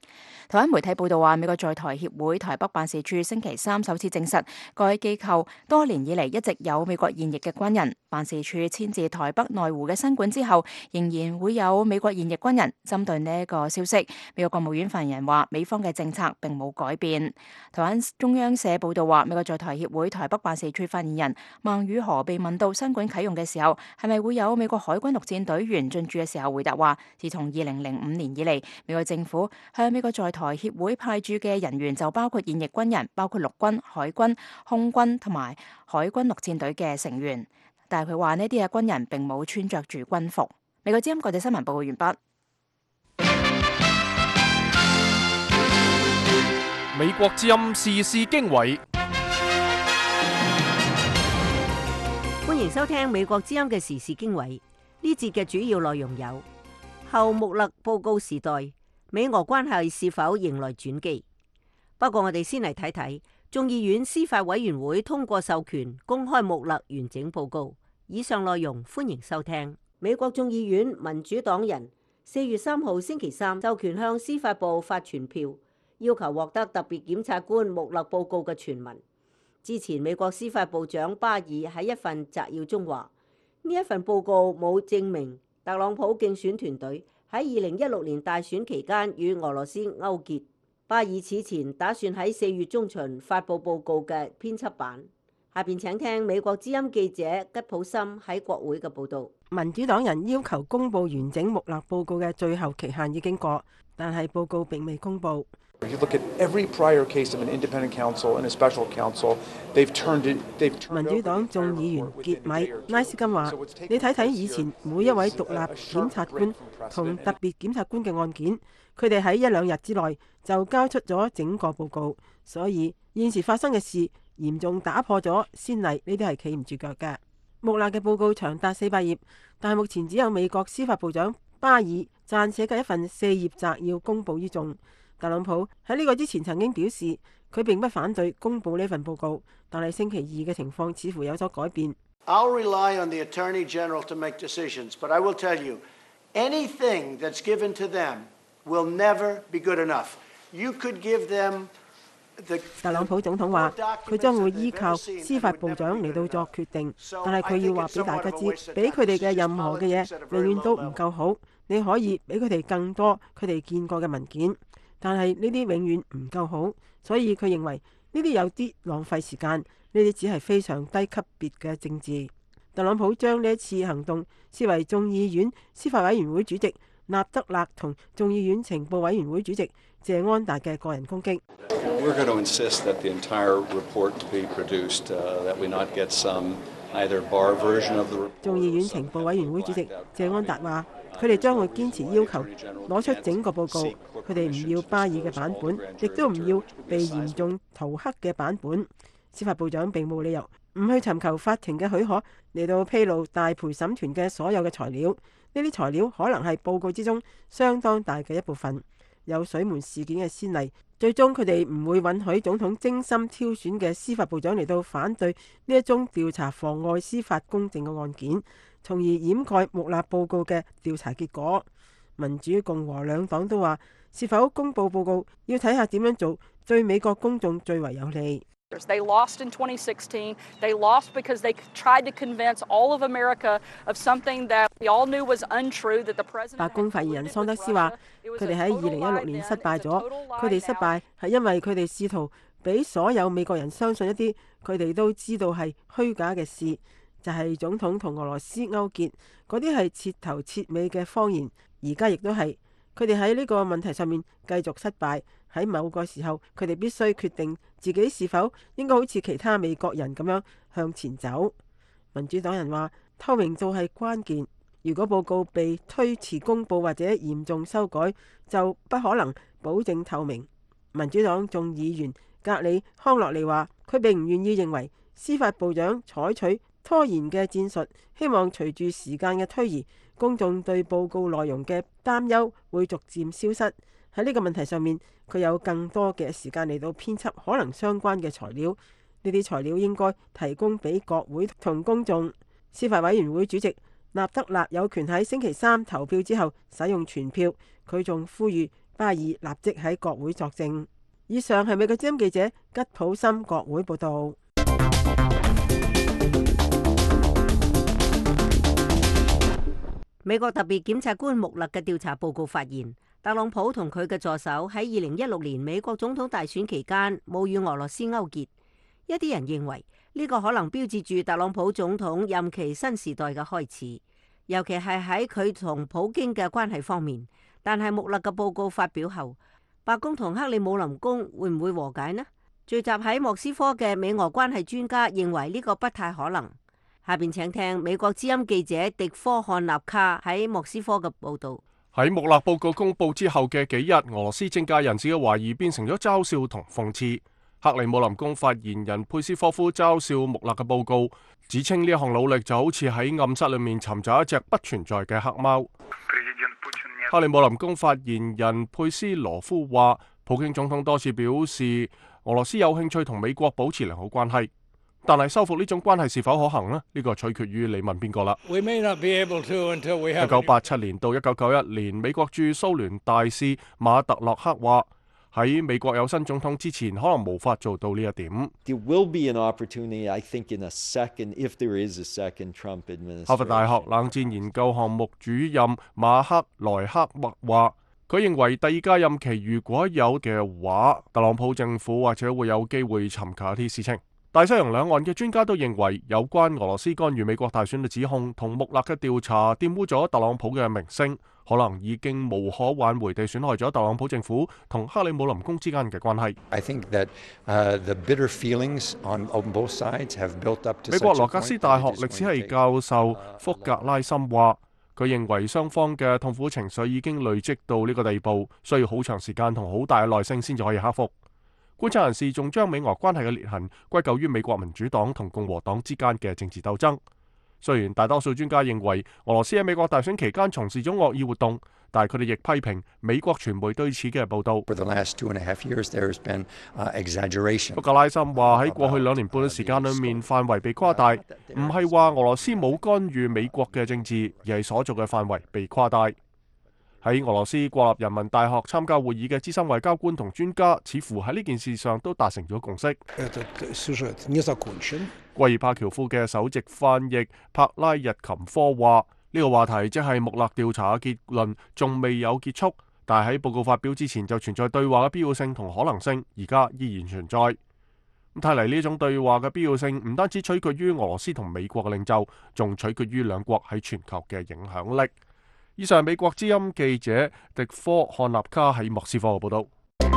台灣媒體報道話，美國在台協會台北辦事處星期三首次證實，該機構多年以嚟一直有美國現役嘅軍人。辦事處遷至台北內湖嘅新館之後，仍然會有美國現役軍人。針對呢一個消息，美國國務院發言人話，美方嘅政策並冇改變。台灣中央社報道話，美國在台協會台北辦事處發言人孟宇河被問到新館啟用嘅時候，係咪會有美國海軍陸戰隊員進駐嘅時候，回答話，自從2005年以嚟，美國政府向美國在台協會派駐嘅人員就包括現役軍人，包括陸軍、海軍、空軍同埋海軍陸戰隊嘅成員。但係佢話呢啲嘅軍人並冇穿着住軍服。美國之音國際新聞報告完畢。 美國之音時事經緯， 歡迎收聽美國之音嘅時事經緯。呢節嘅主要內容有：後穆勒報告時代，美俄關係是否迎來轉機？不過我哋先嚟睇睇。眾議院司法委員會通過授權公開穆勒完整報告。以上內容歡迎收聽。美國眾議院民主黨人4月3號星期三授權向司法部發傳票，要求獲得特別檢察官穆勒報告嘅全文。之前美國司法部長巴爾喺一份摘要中話，呢一份報告冇證明特朗普競選團隊喺2016年大選期間與俄羅斯勾結。巴爾此前打算喺4月中旬發佈報告嘅編輯版。下邊請聽美國之音記者吉普森喺國會嘅報導。 民主黨人要求公佈完整穆勒報告嘅最後期限已經過，但係報告並未公佈。民主黨眾議員傑米拉斯金話：你睇睇以前每一位獨立檢察官同特別檢察官嘅案件，佢哋喺1-2日之內就交出咗整個報告，所以現時發生嘅事嚴重打破咗先例，呢啲係企唔住腳嘅。穆勒嘅報告長達400頁，但係目前只有美國司法部長巴爾撰寫嘅一份4頁摘要公佈於眾。特朗普喺呢個之前曾經表示，佢並不反對公佈呢份報告，但係星期二嘅情況似乎有所改變。 I'll rely on the Attorney General to make decisions, but I will tell you, anything that's given to them will never be good enough. You could give them the... 特朗普總統話，佢將會依靠司法部長嚟到作決定，但係佢要話俾大家知，俾佢哋嘅任何嘅嘢永遠都唔夠好。你可以俾佢哋更多佢哋見過嘅文件，但係呢啲永遠唔夠好，所以佢認為呢啲有啲浪費時間，呢啲只係非常低級別嘅政治。特朗普將呢一次行動視為眾議院司法委員會主席納德勒同眾議院情報委員會主席謝安達嘅個人攻擊。眾議院情報委員會主席謝安達話，佢哋將會堅持要求攞出整個報告，佢哋唔要巴爾嘅版本，亦都唔要被嚴重塗黑嘅版本。司法部長並冇理由唔去尋求法庭嘅許可嚟到披露大陪審團嘅所有嘅材料，呢啲材料可能係報告之中相當大嘅一部分。有水門事件嘅先例，最終佢哋唔會允許總統精心挑選嘅司法部長嚟到反對呢一宗調查妨礙司法公正嘅案件，從而掩蓋穆勒報告嘅調查結果。民主共和兩黨都話，是否公佈報告要睇下點樣做對美國公眾最為有利。 They lost in 2016. They lost because they tried to convince all of America of something that we all knew was untrue. That the president. 白宮發言人桑德斯話：佢哋喺2016年失敗咗，佢哋失敗係因為佢哋試圖俾所有美國人相信一啲佢哋都知道係虛假嘅事，就係總統同俄羅斯勾結，嗰啲係徹頭徹尾嘅謊言。而家亦都係佢哋喺呢個問題上面繼續失敗。喺某個時候，佢哋必須決定自己是否應該好似其他美國人咁樣向前走。民主黨人話，透明度係關鍵，如果報告被推遲公佈或者嚴重修改，就不可能保證透明。民主黨眾議員格里康諾利話，佢並唔願意認為司法部長採取拖延嘅戰術，希望隨住時間嘅推移，公眾對報告內容嘅擔憂會逐漸消失。喺呢個問題上面，佢有更多嘅時間嚟到編輯可能相關嘅材料。呢啲材料應該提供俾國會同公眾。司法委員會主席納德勒有權喺星期三投票之後使用全票。佢仲呼籲巴爾立即喺國會作證。以上係美國之音記者吉普森國會報導。 美國特別檢察官穆勒嘅調查報告發現，特朗普同佢嘅助手喺2016年美國總統大選期間冇與俄羅斯勾結。一啲人認為呢個可能標誌住特朗普總統任期新時代嘅開始，尤其係喺佢同普京嘅關係方面。但係穆勒嘅報告發表後，白宮同克里姆林宮會唔會和解呢？聚集喺莫斯科嘅美俄關係專家認為呢個不太可能。下邊請聽美國之音記者迪科漢納卡喺莫斯科嘅報道。 喺穆勒報告公佈之後嘅幾日，俄羅斯政界人士嘅懷疑變成咗嘲笑同諷刺。克里姆林宮發言人佩斯科夫嘲笑穆勒嘅報告，指稱呢一項努力就好似喺暗室裏面尋找一隻不存在嘅黑貓。克里姆林宮發言人佩斯羅夫話，普京總統多次表示俄羅斯有興趣同美國保持良好關係，但係修復呢種關係是否可行呢？呢個取決於你問邊個啦。1987年到1991年，美國駐蘇聯大使馬特洛克話，喺美國有新總統之前，可能無法做到呢一點。哈佛大學冷戰研究項目主任馬克萊克默話，佢認為第二屆任期如果有嘅話，特朗普政府或者會有機會尋求一啲事情。大西洋兩岸嘅專家都認為，有關俄羅斯干預美國大選嘅指控同穆勒嘅調查玷污咗特朗普嘅名聲，可能已經無可挽回地損害咗特朗普政府同克里姆林宮之間嘅關係。美國羅格斯大學歷史系教授福格拉森話，佢認為雙方嘅痛苦情緒已經累積到呢個地步，需要好長時間同好大嘅耐性先至可以克服。觀察人士仲將美俄關係嘅裂痕歸咎於美國民主黨同共和黨之間嘅政治鬥爭。雖然大多數專家認為俄羅斯喺美國大選期間從事咗惡意活動，但係佢哋亦批評美國傳媒對此嘅報導。福格拉森話，喺過去2年半嘅時間裏面，範圍被誇大，唔係話俄羅斯冇干預美國嘅政治，而係所做嘅範圍被誇大。喺俄羅斯國立人民大學參加會議嘅資深外交官同專家，似乎喺呢件事上都達成咗共識。貴爾帕喬夫嘅首席翻譯帕拉日琴科話，呢個話題即係穆勒調查嘅結論仲未有結束，但係喺報告發表之前就存在對話嘅必要性同可能性，而家依然存在。咁睇嚟呢種對話嘅必要性唔單止取決於俄羅斯同美國嘅領袖，仲取決於兩國喺全球嘅影響力。以上係美國之音記者迪科漢納卡喺莫斯科嘅報道。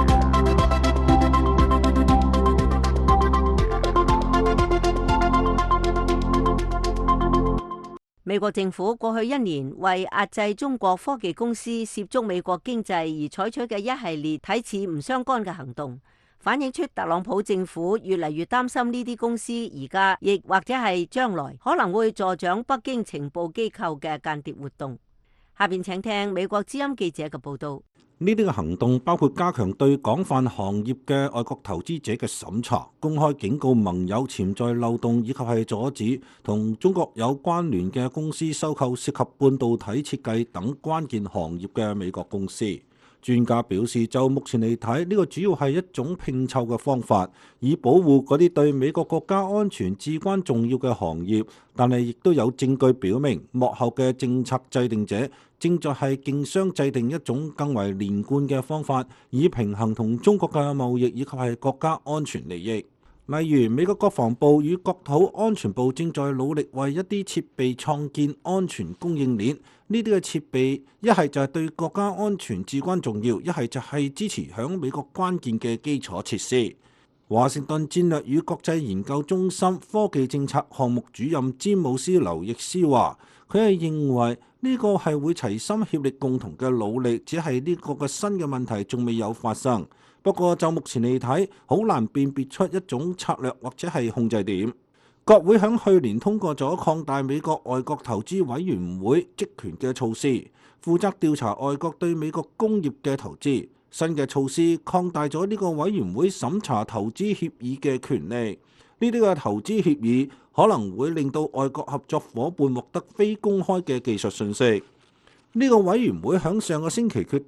美國政府過去1年為壓制中國科技公司涉足美國經濟而採取嘅一系列睇似唔相干嘅行動，反映出特朗普政府越嚟越擔心呢啲公司而家亦或者係將來可能會助長北京情報機構嘅間諜活動。下邊請聽美國之音記者嘅報道。 呢啲嘅行動包括加強對廣泛行業嘅外國投資者嘅審查，公開警告盟友潛在漏洞，以及係阻止同中國有關聯嘅公司收購涉及半導體設計等關鍵行業嘅美國公司。專家表示，就目前嚟睇，呢個主要係一種拼湊嘅方法，以保護嗰啲對美國國家安全至關重要嘅行業。但係亦都有證據表明，幕後嘅政策制定者正在係競相制定一種更為連貫嘅方法，以平衡同中國嘅貿易以及係國家安全利益。例如，美國國防部與國土安全部正在努力為一啲設備創建安全供應鏈。呢啲嘅設備一係就係對國家安全至關重要，一係就係支持響美國關鍵嘅基礎設施。華盛頓戰略與國際研究中心科技政策項目主任詹姆斯劉易斯話，佢係認為呢個係會齊心協力共同嘅努力，只係呢個嘅新嘅問題仲未有發生。不過就目前嚟睇，好難辨別出一種策略或者係控制點。國會喺去年通過咗擴大美國外國投資委員會職權嘅措施，負責調查外國對美國工業嘅投資。新嘅措施擴大咗呢個委員會審查投資協議嘅權利。呢啲嘅投資協議可能會令到外國合作夥伴獲得非公開嘅技術信息。呢個委員會喺上個星期決定，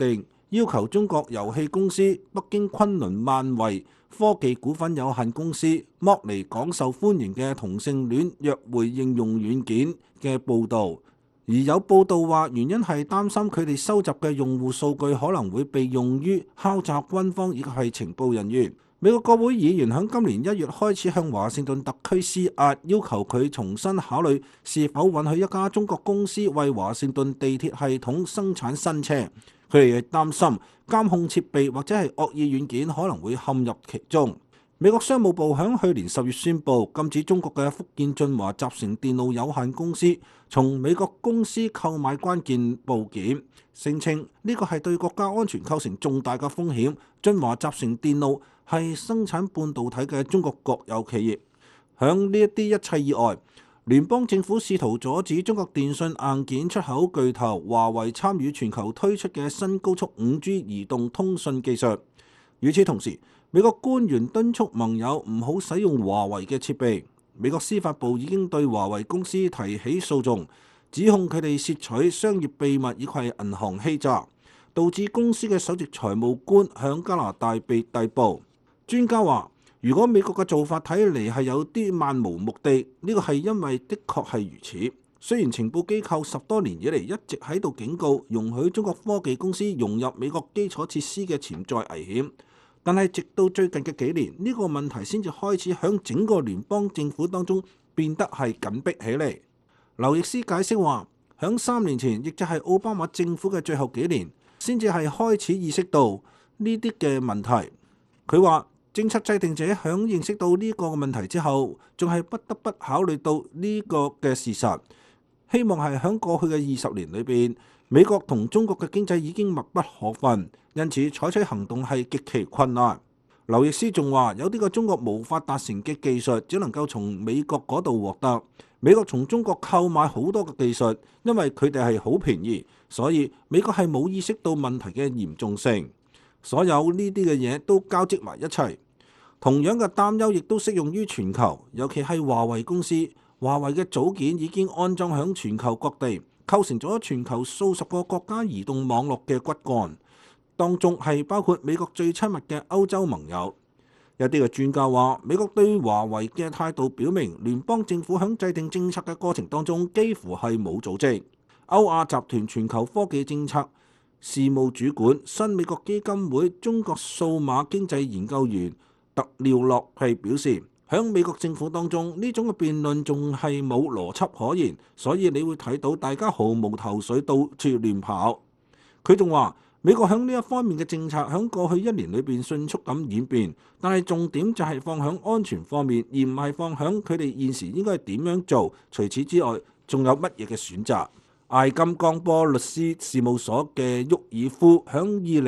要求中國遊戲公司北京昆侖萬維科技股份有限公司剝離廣受歡迎嘅同性戀約會應用軟件嘅報導，而有報導話原因係擔心佢哋收集嘅用戶數據可能會被用於敲詐軍方以及係情報人員。美國國會議員喺今年1月開始向華盛頓特區施壓，要求佢重新考慮是否允許一家中國公司為華盛頓地鐵系統生產新車。佢哋亦擔心監控設備或者係惡意軟件可能會陷入其中。美國商務部喺去年10月宣布禁止中國嘅福建晉華集成電路有限公司從美國公司購買關鍵部件，聲稱呢個係對國家安全構成重大嘅風險。晉華集成電路係生產半導體嘅中國國有企業。響呢一切以外，聯邦政府試圖阻止中國電信硬件出口巨頭華為參與全球推出嘅新高速 5G 移動通訊技術。與此同時，美國官員敦促盟友唔好使用華為嘅設備。美國司法部已經對華為公司提起訴訟，指控佢哋竊取商業秘密以及銀行欺詐，導致公司嘅首席財務官響加拿大被逮捕。專家話，如果美國嘅做法睇嚟係有啲漫無目的，呢個係因為的確係如此。雖然情報機構10多年以嚟一直喺度警告容許中國科技公司融入美國基礎設施嘅潛在危險，但係直到最近嘅幾年，呢個問題先至開始響整個聯邦政府當中變得係緊迫起嚟。劉易斯解釋話，響3年前，亦就係奧巴馬政府嘅最後幾年，先至係開始意識到呢啲嘅問題。佢話，政策制定者響認識到呢個問題之後，仲係不得不考慮到呢個嘅事實。希望係響過去嘅20年裏邊，美國同中國嘅經濟已經密不可分，因此採取行動係極其困難。劉易斯仲話，有啲個中國無法達成嘅技術，只能夠從美國嗰度獲得。美國從中國購買好多嘅技術，因為佢哋係好便宜，所以美國係冇意識到問題嘅嚴重性。所有呢啲嘅嘢都交織埋一齊。同樣嘅擔憂亦都適用於全球，尤其係華為公司。華為嘅組件已經安裝響全球各地，構成咗全球數十個國家移動網絡嘅骨幹，當中係包括美國最親密嘅歐洲盟友。有啲嘅專家話，美國對華為嘅態度表明，聯邦政府響制定政策嘅過程當中幾乎係冇組織。歐亞集團全球科技政策事務主管、新美國基金會中國數碼經濟研究員特廖洛係表示，喺美國政府當中，呢種嘅辯論仲係冇邏輯可言，所以你會睇到大家毫無頭緒，到處亂跑。佢仲話，美國喺呢一方面嘅政策喺過去1年裏邊迅速咁演變，但係重點就係放喺安全方面，而唔係放喺佢哋現時應該點樣做。除此之外，仲有乜嘢嘅選擇？艾金剛波律師事務所嘅沃爾夫喺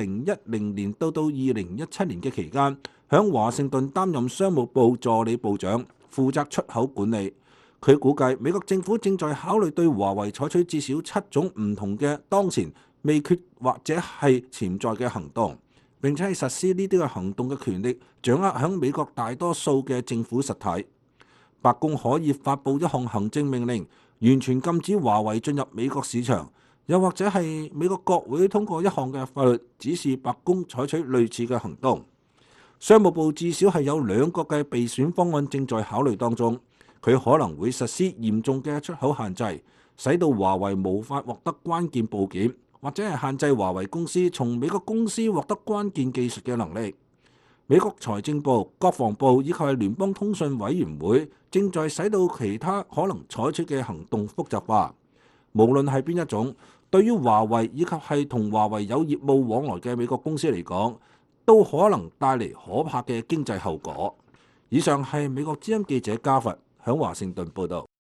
2010年到2017年嘅期間，喺華盛頓擔任商務部助理部長，負責出口管理。佢估計美國政府正在考慮對華為採取至少7種唔同嘅當前未決或者係潛在嘅行動，並且係實施呢啲嘅行動嘅權力掌握喺美國大多數嘅政府實體。白宮可以發布一項行政命令，完全禁止華為進入美國市場，又或者係美國國會通過一項嘅法律，指示白宮採取類似嘅行動。商務部至少係有2個嘅備選方案正在考慮當中，佢可能會實施嚴重嘅出口限制，使到華為無法獲得關鍵部件，或者係限制華為公司從美國公司獲得關鍵技術嘅能力。美國財政部、國防部以及係聯邦通訊委員會正在使到其他可能採取嘅行動複雜化。無論係邊一種，對於華為以及係同華為有業務往來嘅美國公司嚟講，都可能帶嚟可怕嘅經濟後果。以上係美國之音記者加佛響華盛頓報導。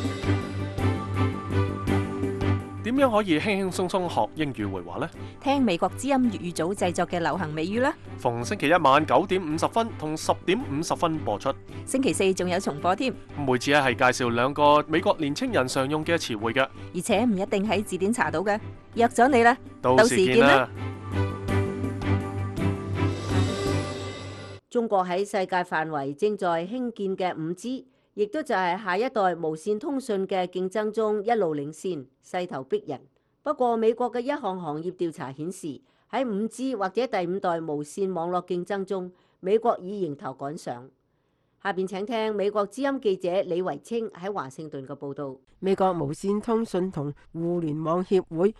點樣可以輕輕鬆鬆學英語會話呢？ 聽美國之音粵語組製作嘅流行美語啦。 逢星期一晚9點50分同10點50分播出。 星期4仲有重播添。 每次係介紹2個美國年青人常用嘅詞彙嘅， 而且唔一定喺字典查到嘅。約咗你啦， 到時見啦。 中國喺世界範圍正在興建嘅5G，亦都就係下一代無線通訊嘅競爭中一路領先，勢頭逼人。不過美國嘅一項行業調查顯示， 喺 5G 或者第5代無線網絡競爭中，美國已迎頭趕上。下邊請聽美國之音記者李維清喺華盛頓嘅報導。 美國無線通訊同互聯網協會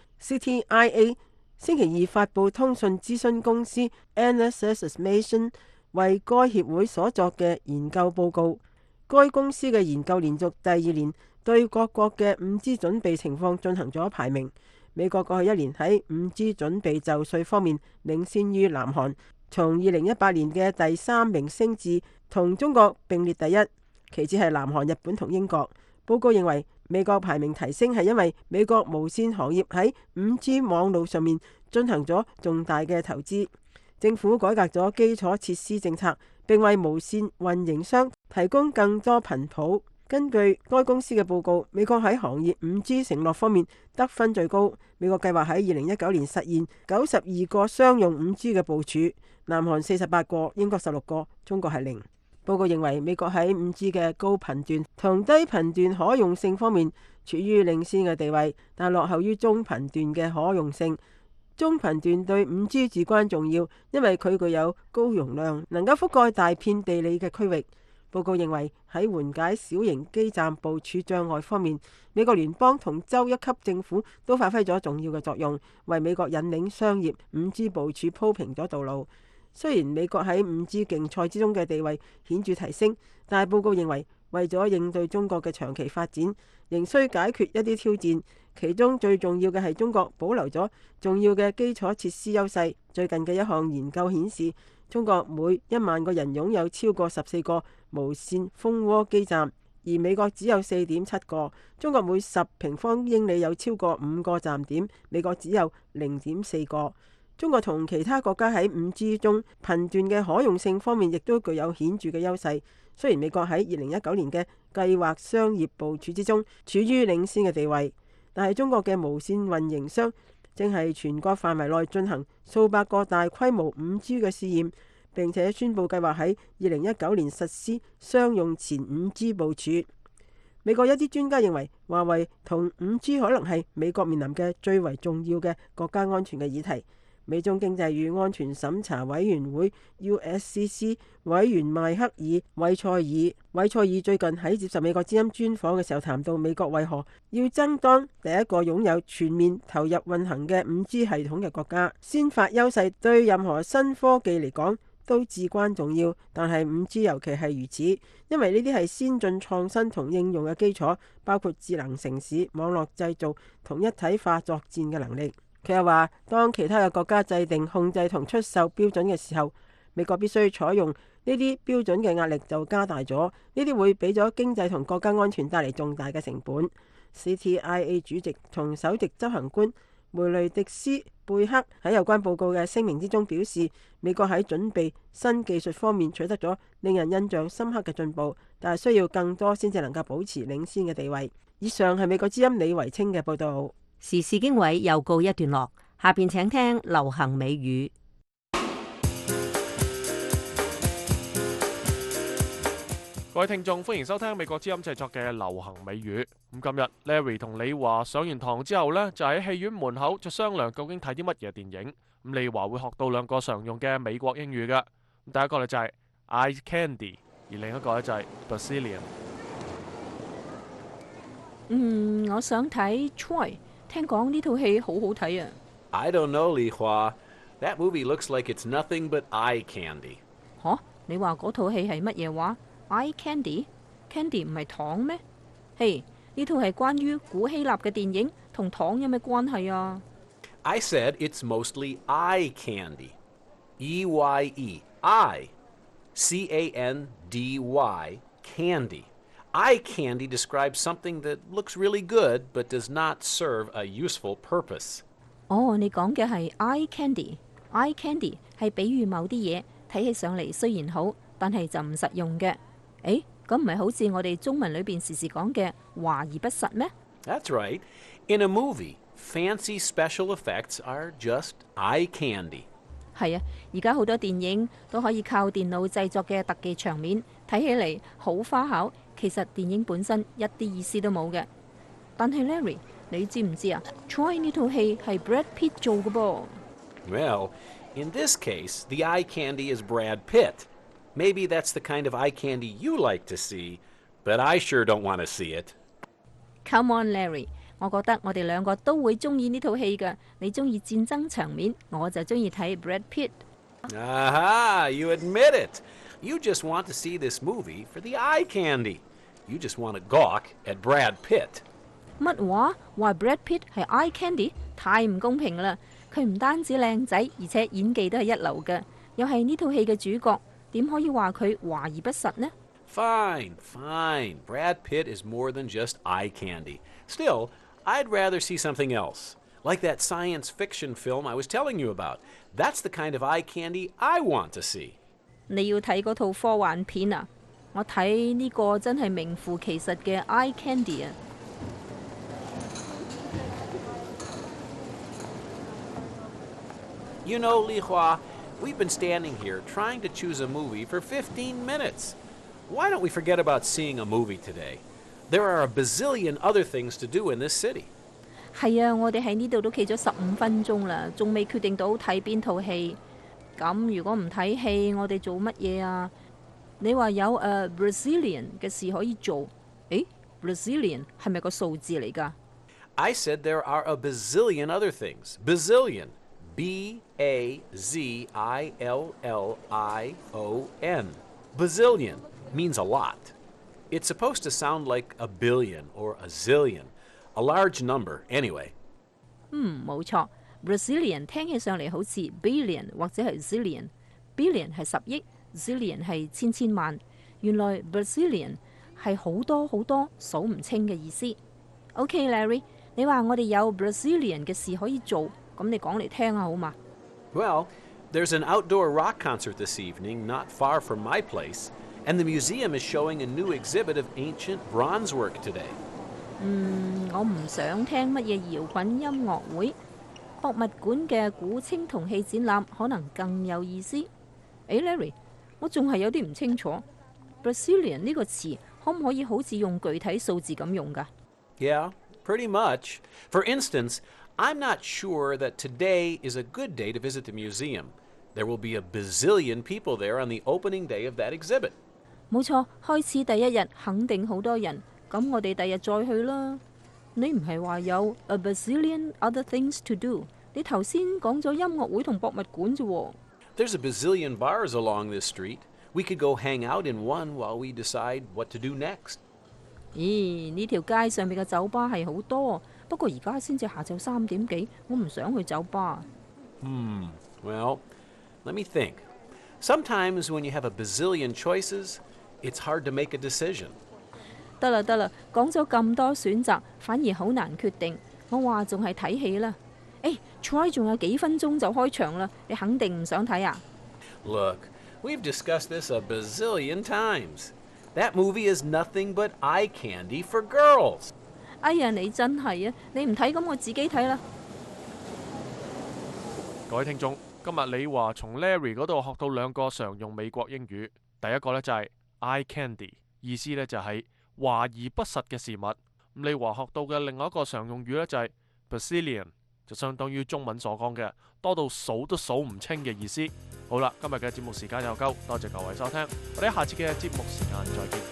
CTIA 星期二發布通訊諮詢公司 NSS Estimation 為該協會所作嘅研究報告。該公司嘅研究連續第2年對各國嘅 5G 準備情況進行咗排名。美國過去1年喺 5G 準備就緒方面領先於南韓，從2018年嘅第3名升至同中國並列第1，其次係南韓、日本同英國。報告認為美國排名提升係因為美國無線行業喺 5G 網路上面進行咗重大嘅投資，政府改革咗基礎設施政策，並為無線運營商提供更多頻譜。根據該公司嘅報告，美國喺行業 5G 承諾方面得分最高。美國計劃喺2019年實現92個商用 5G 嘅部署，南韓48個，英國16個，中國係0。報告認為美國喺 5G 嘅高頻段同低頻段可用性方面處於領先嘅地位，但落後於中頻段嘅可用性。中頻段對 5G 至關重要，因為佢具有高容量，能夠覆蓋大片地理嘅區域。報告認為喺緩解小型基站部署障礙方面，美國聯邦同州一級政府都發揮咗重要嘅作用，為美國引領商業 5G 部署鋪平咗道路。雖然美國喺 5G 競賽之中嘅地位顯著提升，但係報告認為為咗應對中國嘅長期發展，仍需解決一啲挑戰，其中最重要嘅係中國保留咗重要嘅基礎設施優勢。最近嘅一項研究顯示，中國每1萬個人擁有超過14個無線蜂窩基站，而美國只有4.7個。中國每10平方英里有超過5個站點，美國只有0.4個。中國同其他國家喺 5G 中頻段嘅可用性方面亦都具有顯著嘅優勢。雖然美國喺2019年嘅計劃商業部署之中處於領先嘅地位，但係中國嘅無線運營商正係全國範圍內進行數百個大規模 5G 嘅試驗，並且宣布計劃喺2019年實施商用前 5G 部署。美國一啲專家認為，華為同 5G 可能係美國面臨嘅最為重要嘅國家安全嘅議題。美中經濟與安全審查委員會 USCC 委員邁克爾韋塞爾最近喺接受美國之音專訪嘅時候談到，美國為何要爭當第一個擁有全面投入運行嘅 5G 系統嘅國家。先發優勢對任何新科技嚟講都至關重要，但係 5G 尤其係如此，因為呢啲係先進創新同應用嘅基礎，包括智能城市、網絡製造同一體化作戰嘅能力。佢又話，當其他嘅國家制定、控制同出售標準嘅時候，美國必須採用呢啲標準嘅壓力就加大咗，呢啲會俾咗經濟同國家安全帶嚟重大嘅成本。CTIA 主席同首席執行官梅雷迪斯貝克喺有關報告嘅聲明之中表示，美國喺準備新技術方面取得咗令人印象深刻嘅進步，但係需要更多先至能夠保持領先嘅地位。以上係美國之音李維清嘅報導。 時事經緯又告一段落，下邊請聽流行美語。 各位聽眾，歡迎收聽美國之音製作嘅流行美語。咁今日 Larry 同李華上完堂之後呢，就喺戲院門口就商量究竟睇啲乜嘢電影。咁李華會學到2個常用嘅美國英語㗎。咁第一個呢就係 eye candy， 而另一個呢就係 Brazilian。 我想睇 Troy。聽講呢套戲好好睇啊 I don't know, Li Hua. That movie looks like it's nothing but eye candy. 嚇，你話嗰套戲係乜嘢話 ？Eye candy？Candy 唔係糖咩？嘿，呢套係關於古希臘嘅電影，同糖有咩關係啊 I said it's mostly eye candy. E-Y-E. Eye. C-A-N-D-Y. Candy. Eye candy describes something that looks really good but does not serve a useful purpose. 哦，你講嘅係 eye candy。eye candy 係比喻某啲嘢睇起上嚟雖然好，但係就唔實用嘅。誒，咁唔係好似我哋中文裏邊時時講嘅華而不實咩？ That's right. In a movie, fancy special effects are just eye candy. 係啊，而家好多電影都可以靠電腦製作嘅特技場面，睇起嚟好花巧。其實電影本身一啲意思都冇嘅。但係 Larry，你知唔知啊 ？Troy 呢套戲係 Brad Pitt 做嘅噃。 Well, in this case, the eye candy is Brad Pitt. Maybe that's the kind of eye candy you like to see, but I sure don't want to see it. Come on, Larry， 我覺得我哋兩個都會中意呢套戲㗎。你中意戰爭場面，我就中意睇 Brad Pitt。 Aha, you admit it. You just want to see this movie for the eye candy. You just want to gawk at Brad Pitt. 乜話？話 Brad Pitt 係 eye candy？ 太唔公平啦！佢唔單止靚仔，而且演技都係一流嘅，又係呢套戲嘅主角，點可以話佢華而不實呢？ Fine, fine. Brad Pitt is more than just eye candy. Still, I'd rather see something else. Like that science fiction film I was telling you about. That's the kind of eye candy I want to see. 你要睇嗰套科幻片啊？我睇呢個真係名副其實嘅 eye candy 啊！ You know, Li Hua, we've been standing here trying to choose a movie for 15 minutes. Why don't we forget about seeing a movie today? There are a bazillion other things to do in this city. 係啊，我哋喺呢度都企咗15分鐘啦，仲未決定到睇邊套戲。咁如果唔睇戲，我哋做乜嘢啊？你話有Brazilian 嘅事可以做，誒 Brazilian 係咪個數字嚟㗎？ I said there are a bazillion other things. Bazillion. B-A-Z-I-L-L-I-O-N. Bazillion means a lot. It's supposed to sound like a billion or a zillion. A large number, anyway. 冇錯 ，Brazilian 聽起上嚟好似 billion 或者係 zillion。billion 係10億 ，zillion 係千萬。原來 Brazilian 係好多好多數唔清嘅意思。OK，Larry， 你話我哋有 Brazilian 嘅事可以做，咁你講嚟聽下好嘛？ Well, there's an outdoor rock concert this evening not far from my place, and the museum is showing a new exhibit of ancient bronze work today. 我唔想聽乜嘢搖滾音樂會，博物館嘅古青銅器展覽可能更有意思。Larry， 我仲係有啲唔清楚 Brazilian 呢個詞可唔可以好似用具體數字咁用㗎？ Yeah, pretty much. For instance, I'm not sure that today is a good day to visit the museum. There will be a bazillion people there on the opening day of that exhibit. 冇錯，開始第一日肯定好多人，咁我哋第日再去啦。你唔係話有 a bazillion other things to do？ 你頭先講咗音樂會同博物館啫喎。 There's a bazillion bars along this street. We could go hang out in one while we decide what to do next. 咦，呢條街上面嘅酒吧係好多，不過而家先至下晝3點幾，我唔想去酒吧。 Well, let me think. Sometimes when you have a bazillion choices, it's hard to make a decision. 得啦，講咗咁多選擇，反而好難決定。我話仲係睇戲啦。Troy 仲有幾分鐘就開場啦，你肯定唔想睇啊？ Look, we've discussed this a bazillion times. That movie is nothing but eye candy for girls. 哎呀，你真係啊！你唔睇咁，我自己睇啦。 各位聽眾，今日李華從 Larry 嗰度學到2個常用美國英語。第一個呢就係 eye candy， 意思呢就係華而不實嘅事物。咁李華學到嘅另外一個常用語呢就係 bazillion， 就相當於中文所講嘅多到數都數唔清嘅意思。好啦，今日嘅節目時間又夠，多謝各位收聽，我哋下次嘅節目時間再見。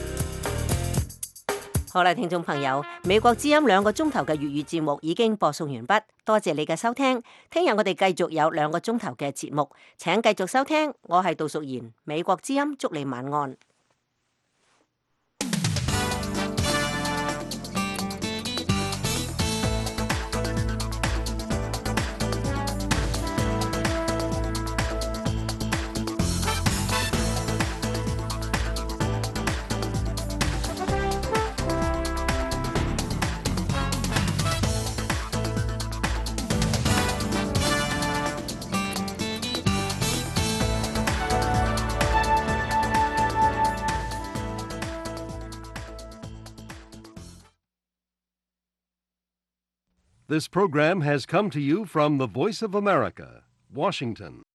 好啦，聽眾朋友，美國之音2個鐘頭嘅粵語節目已經播送完畢，多謝你嘅收聽。聽日我哋繼續有2個鐘頭嘅節目，請繼續收聽。我係杜淑賢，美國之音，祝你晚安。 This program has come to you from the Voice of America, Washington.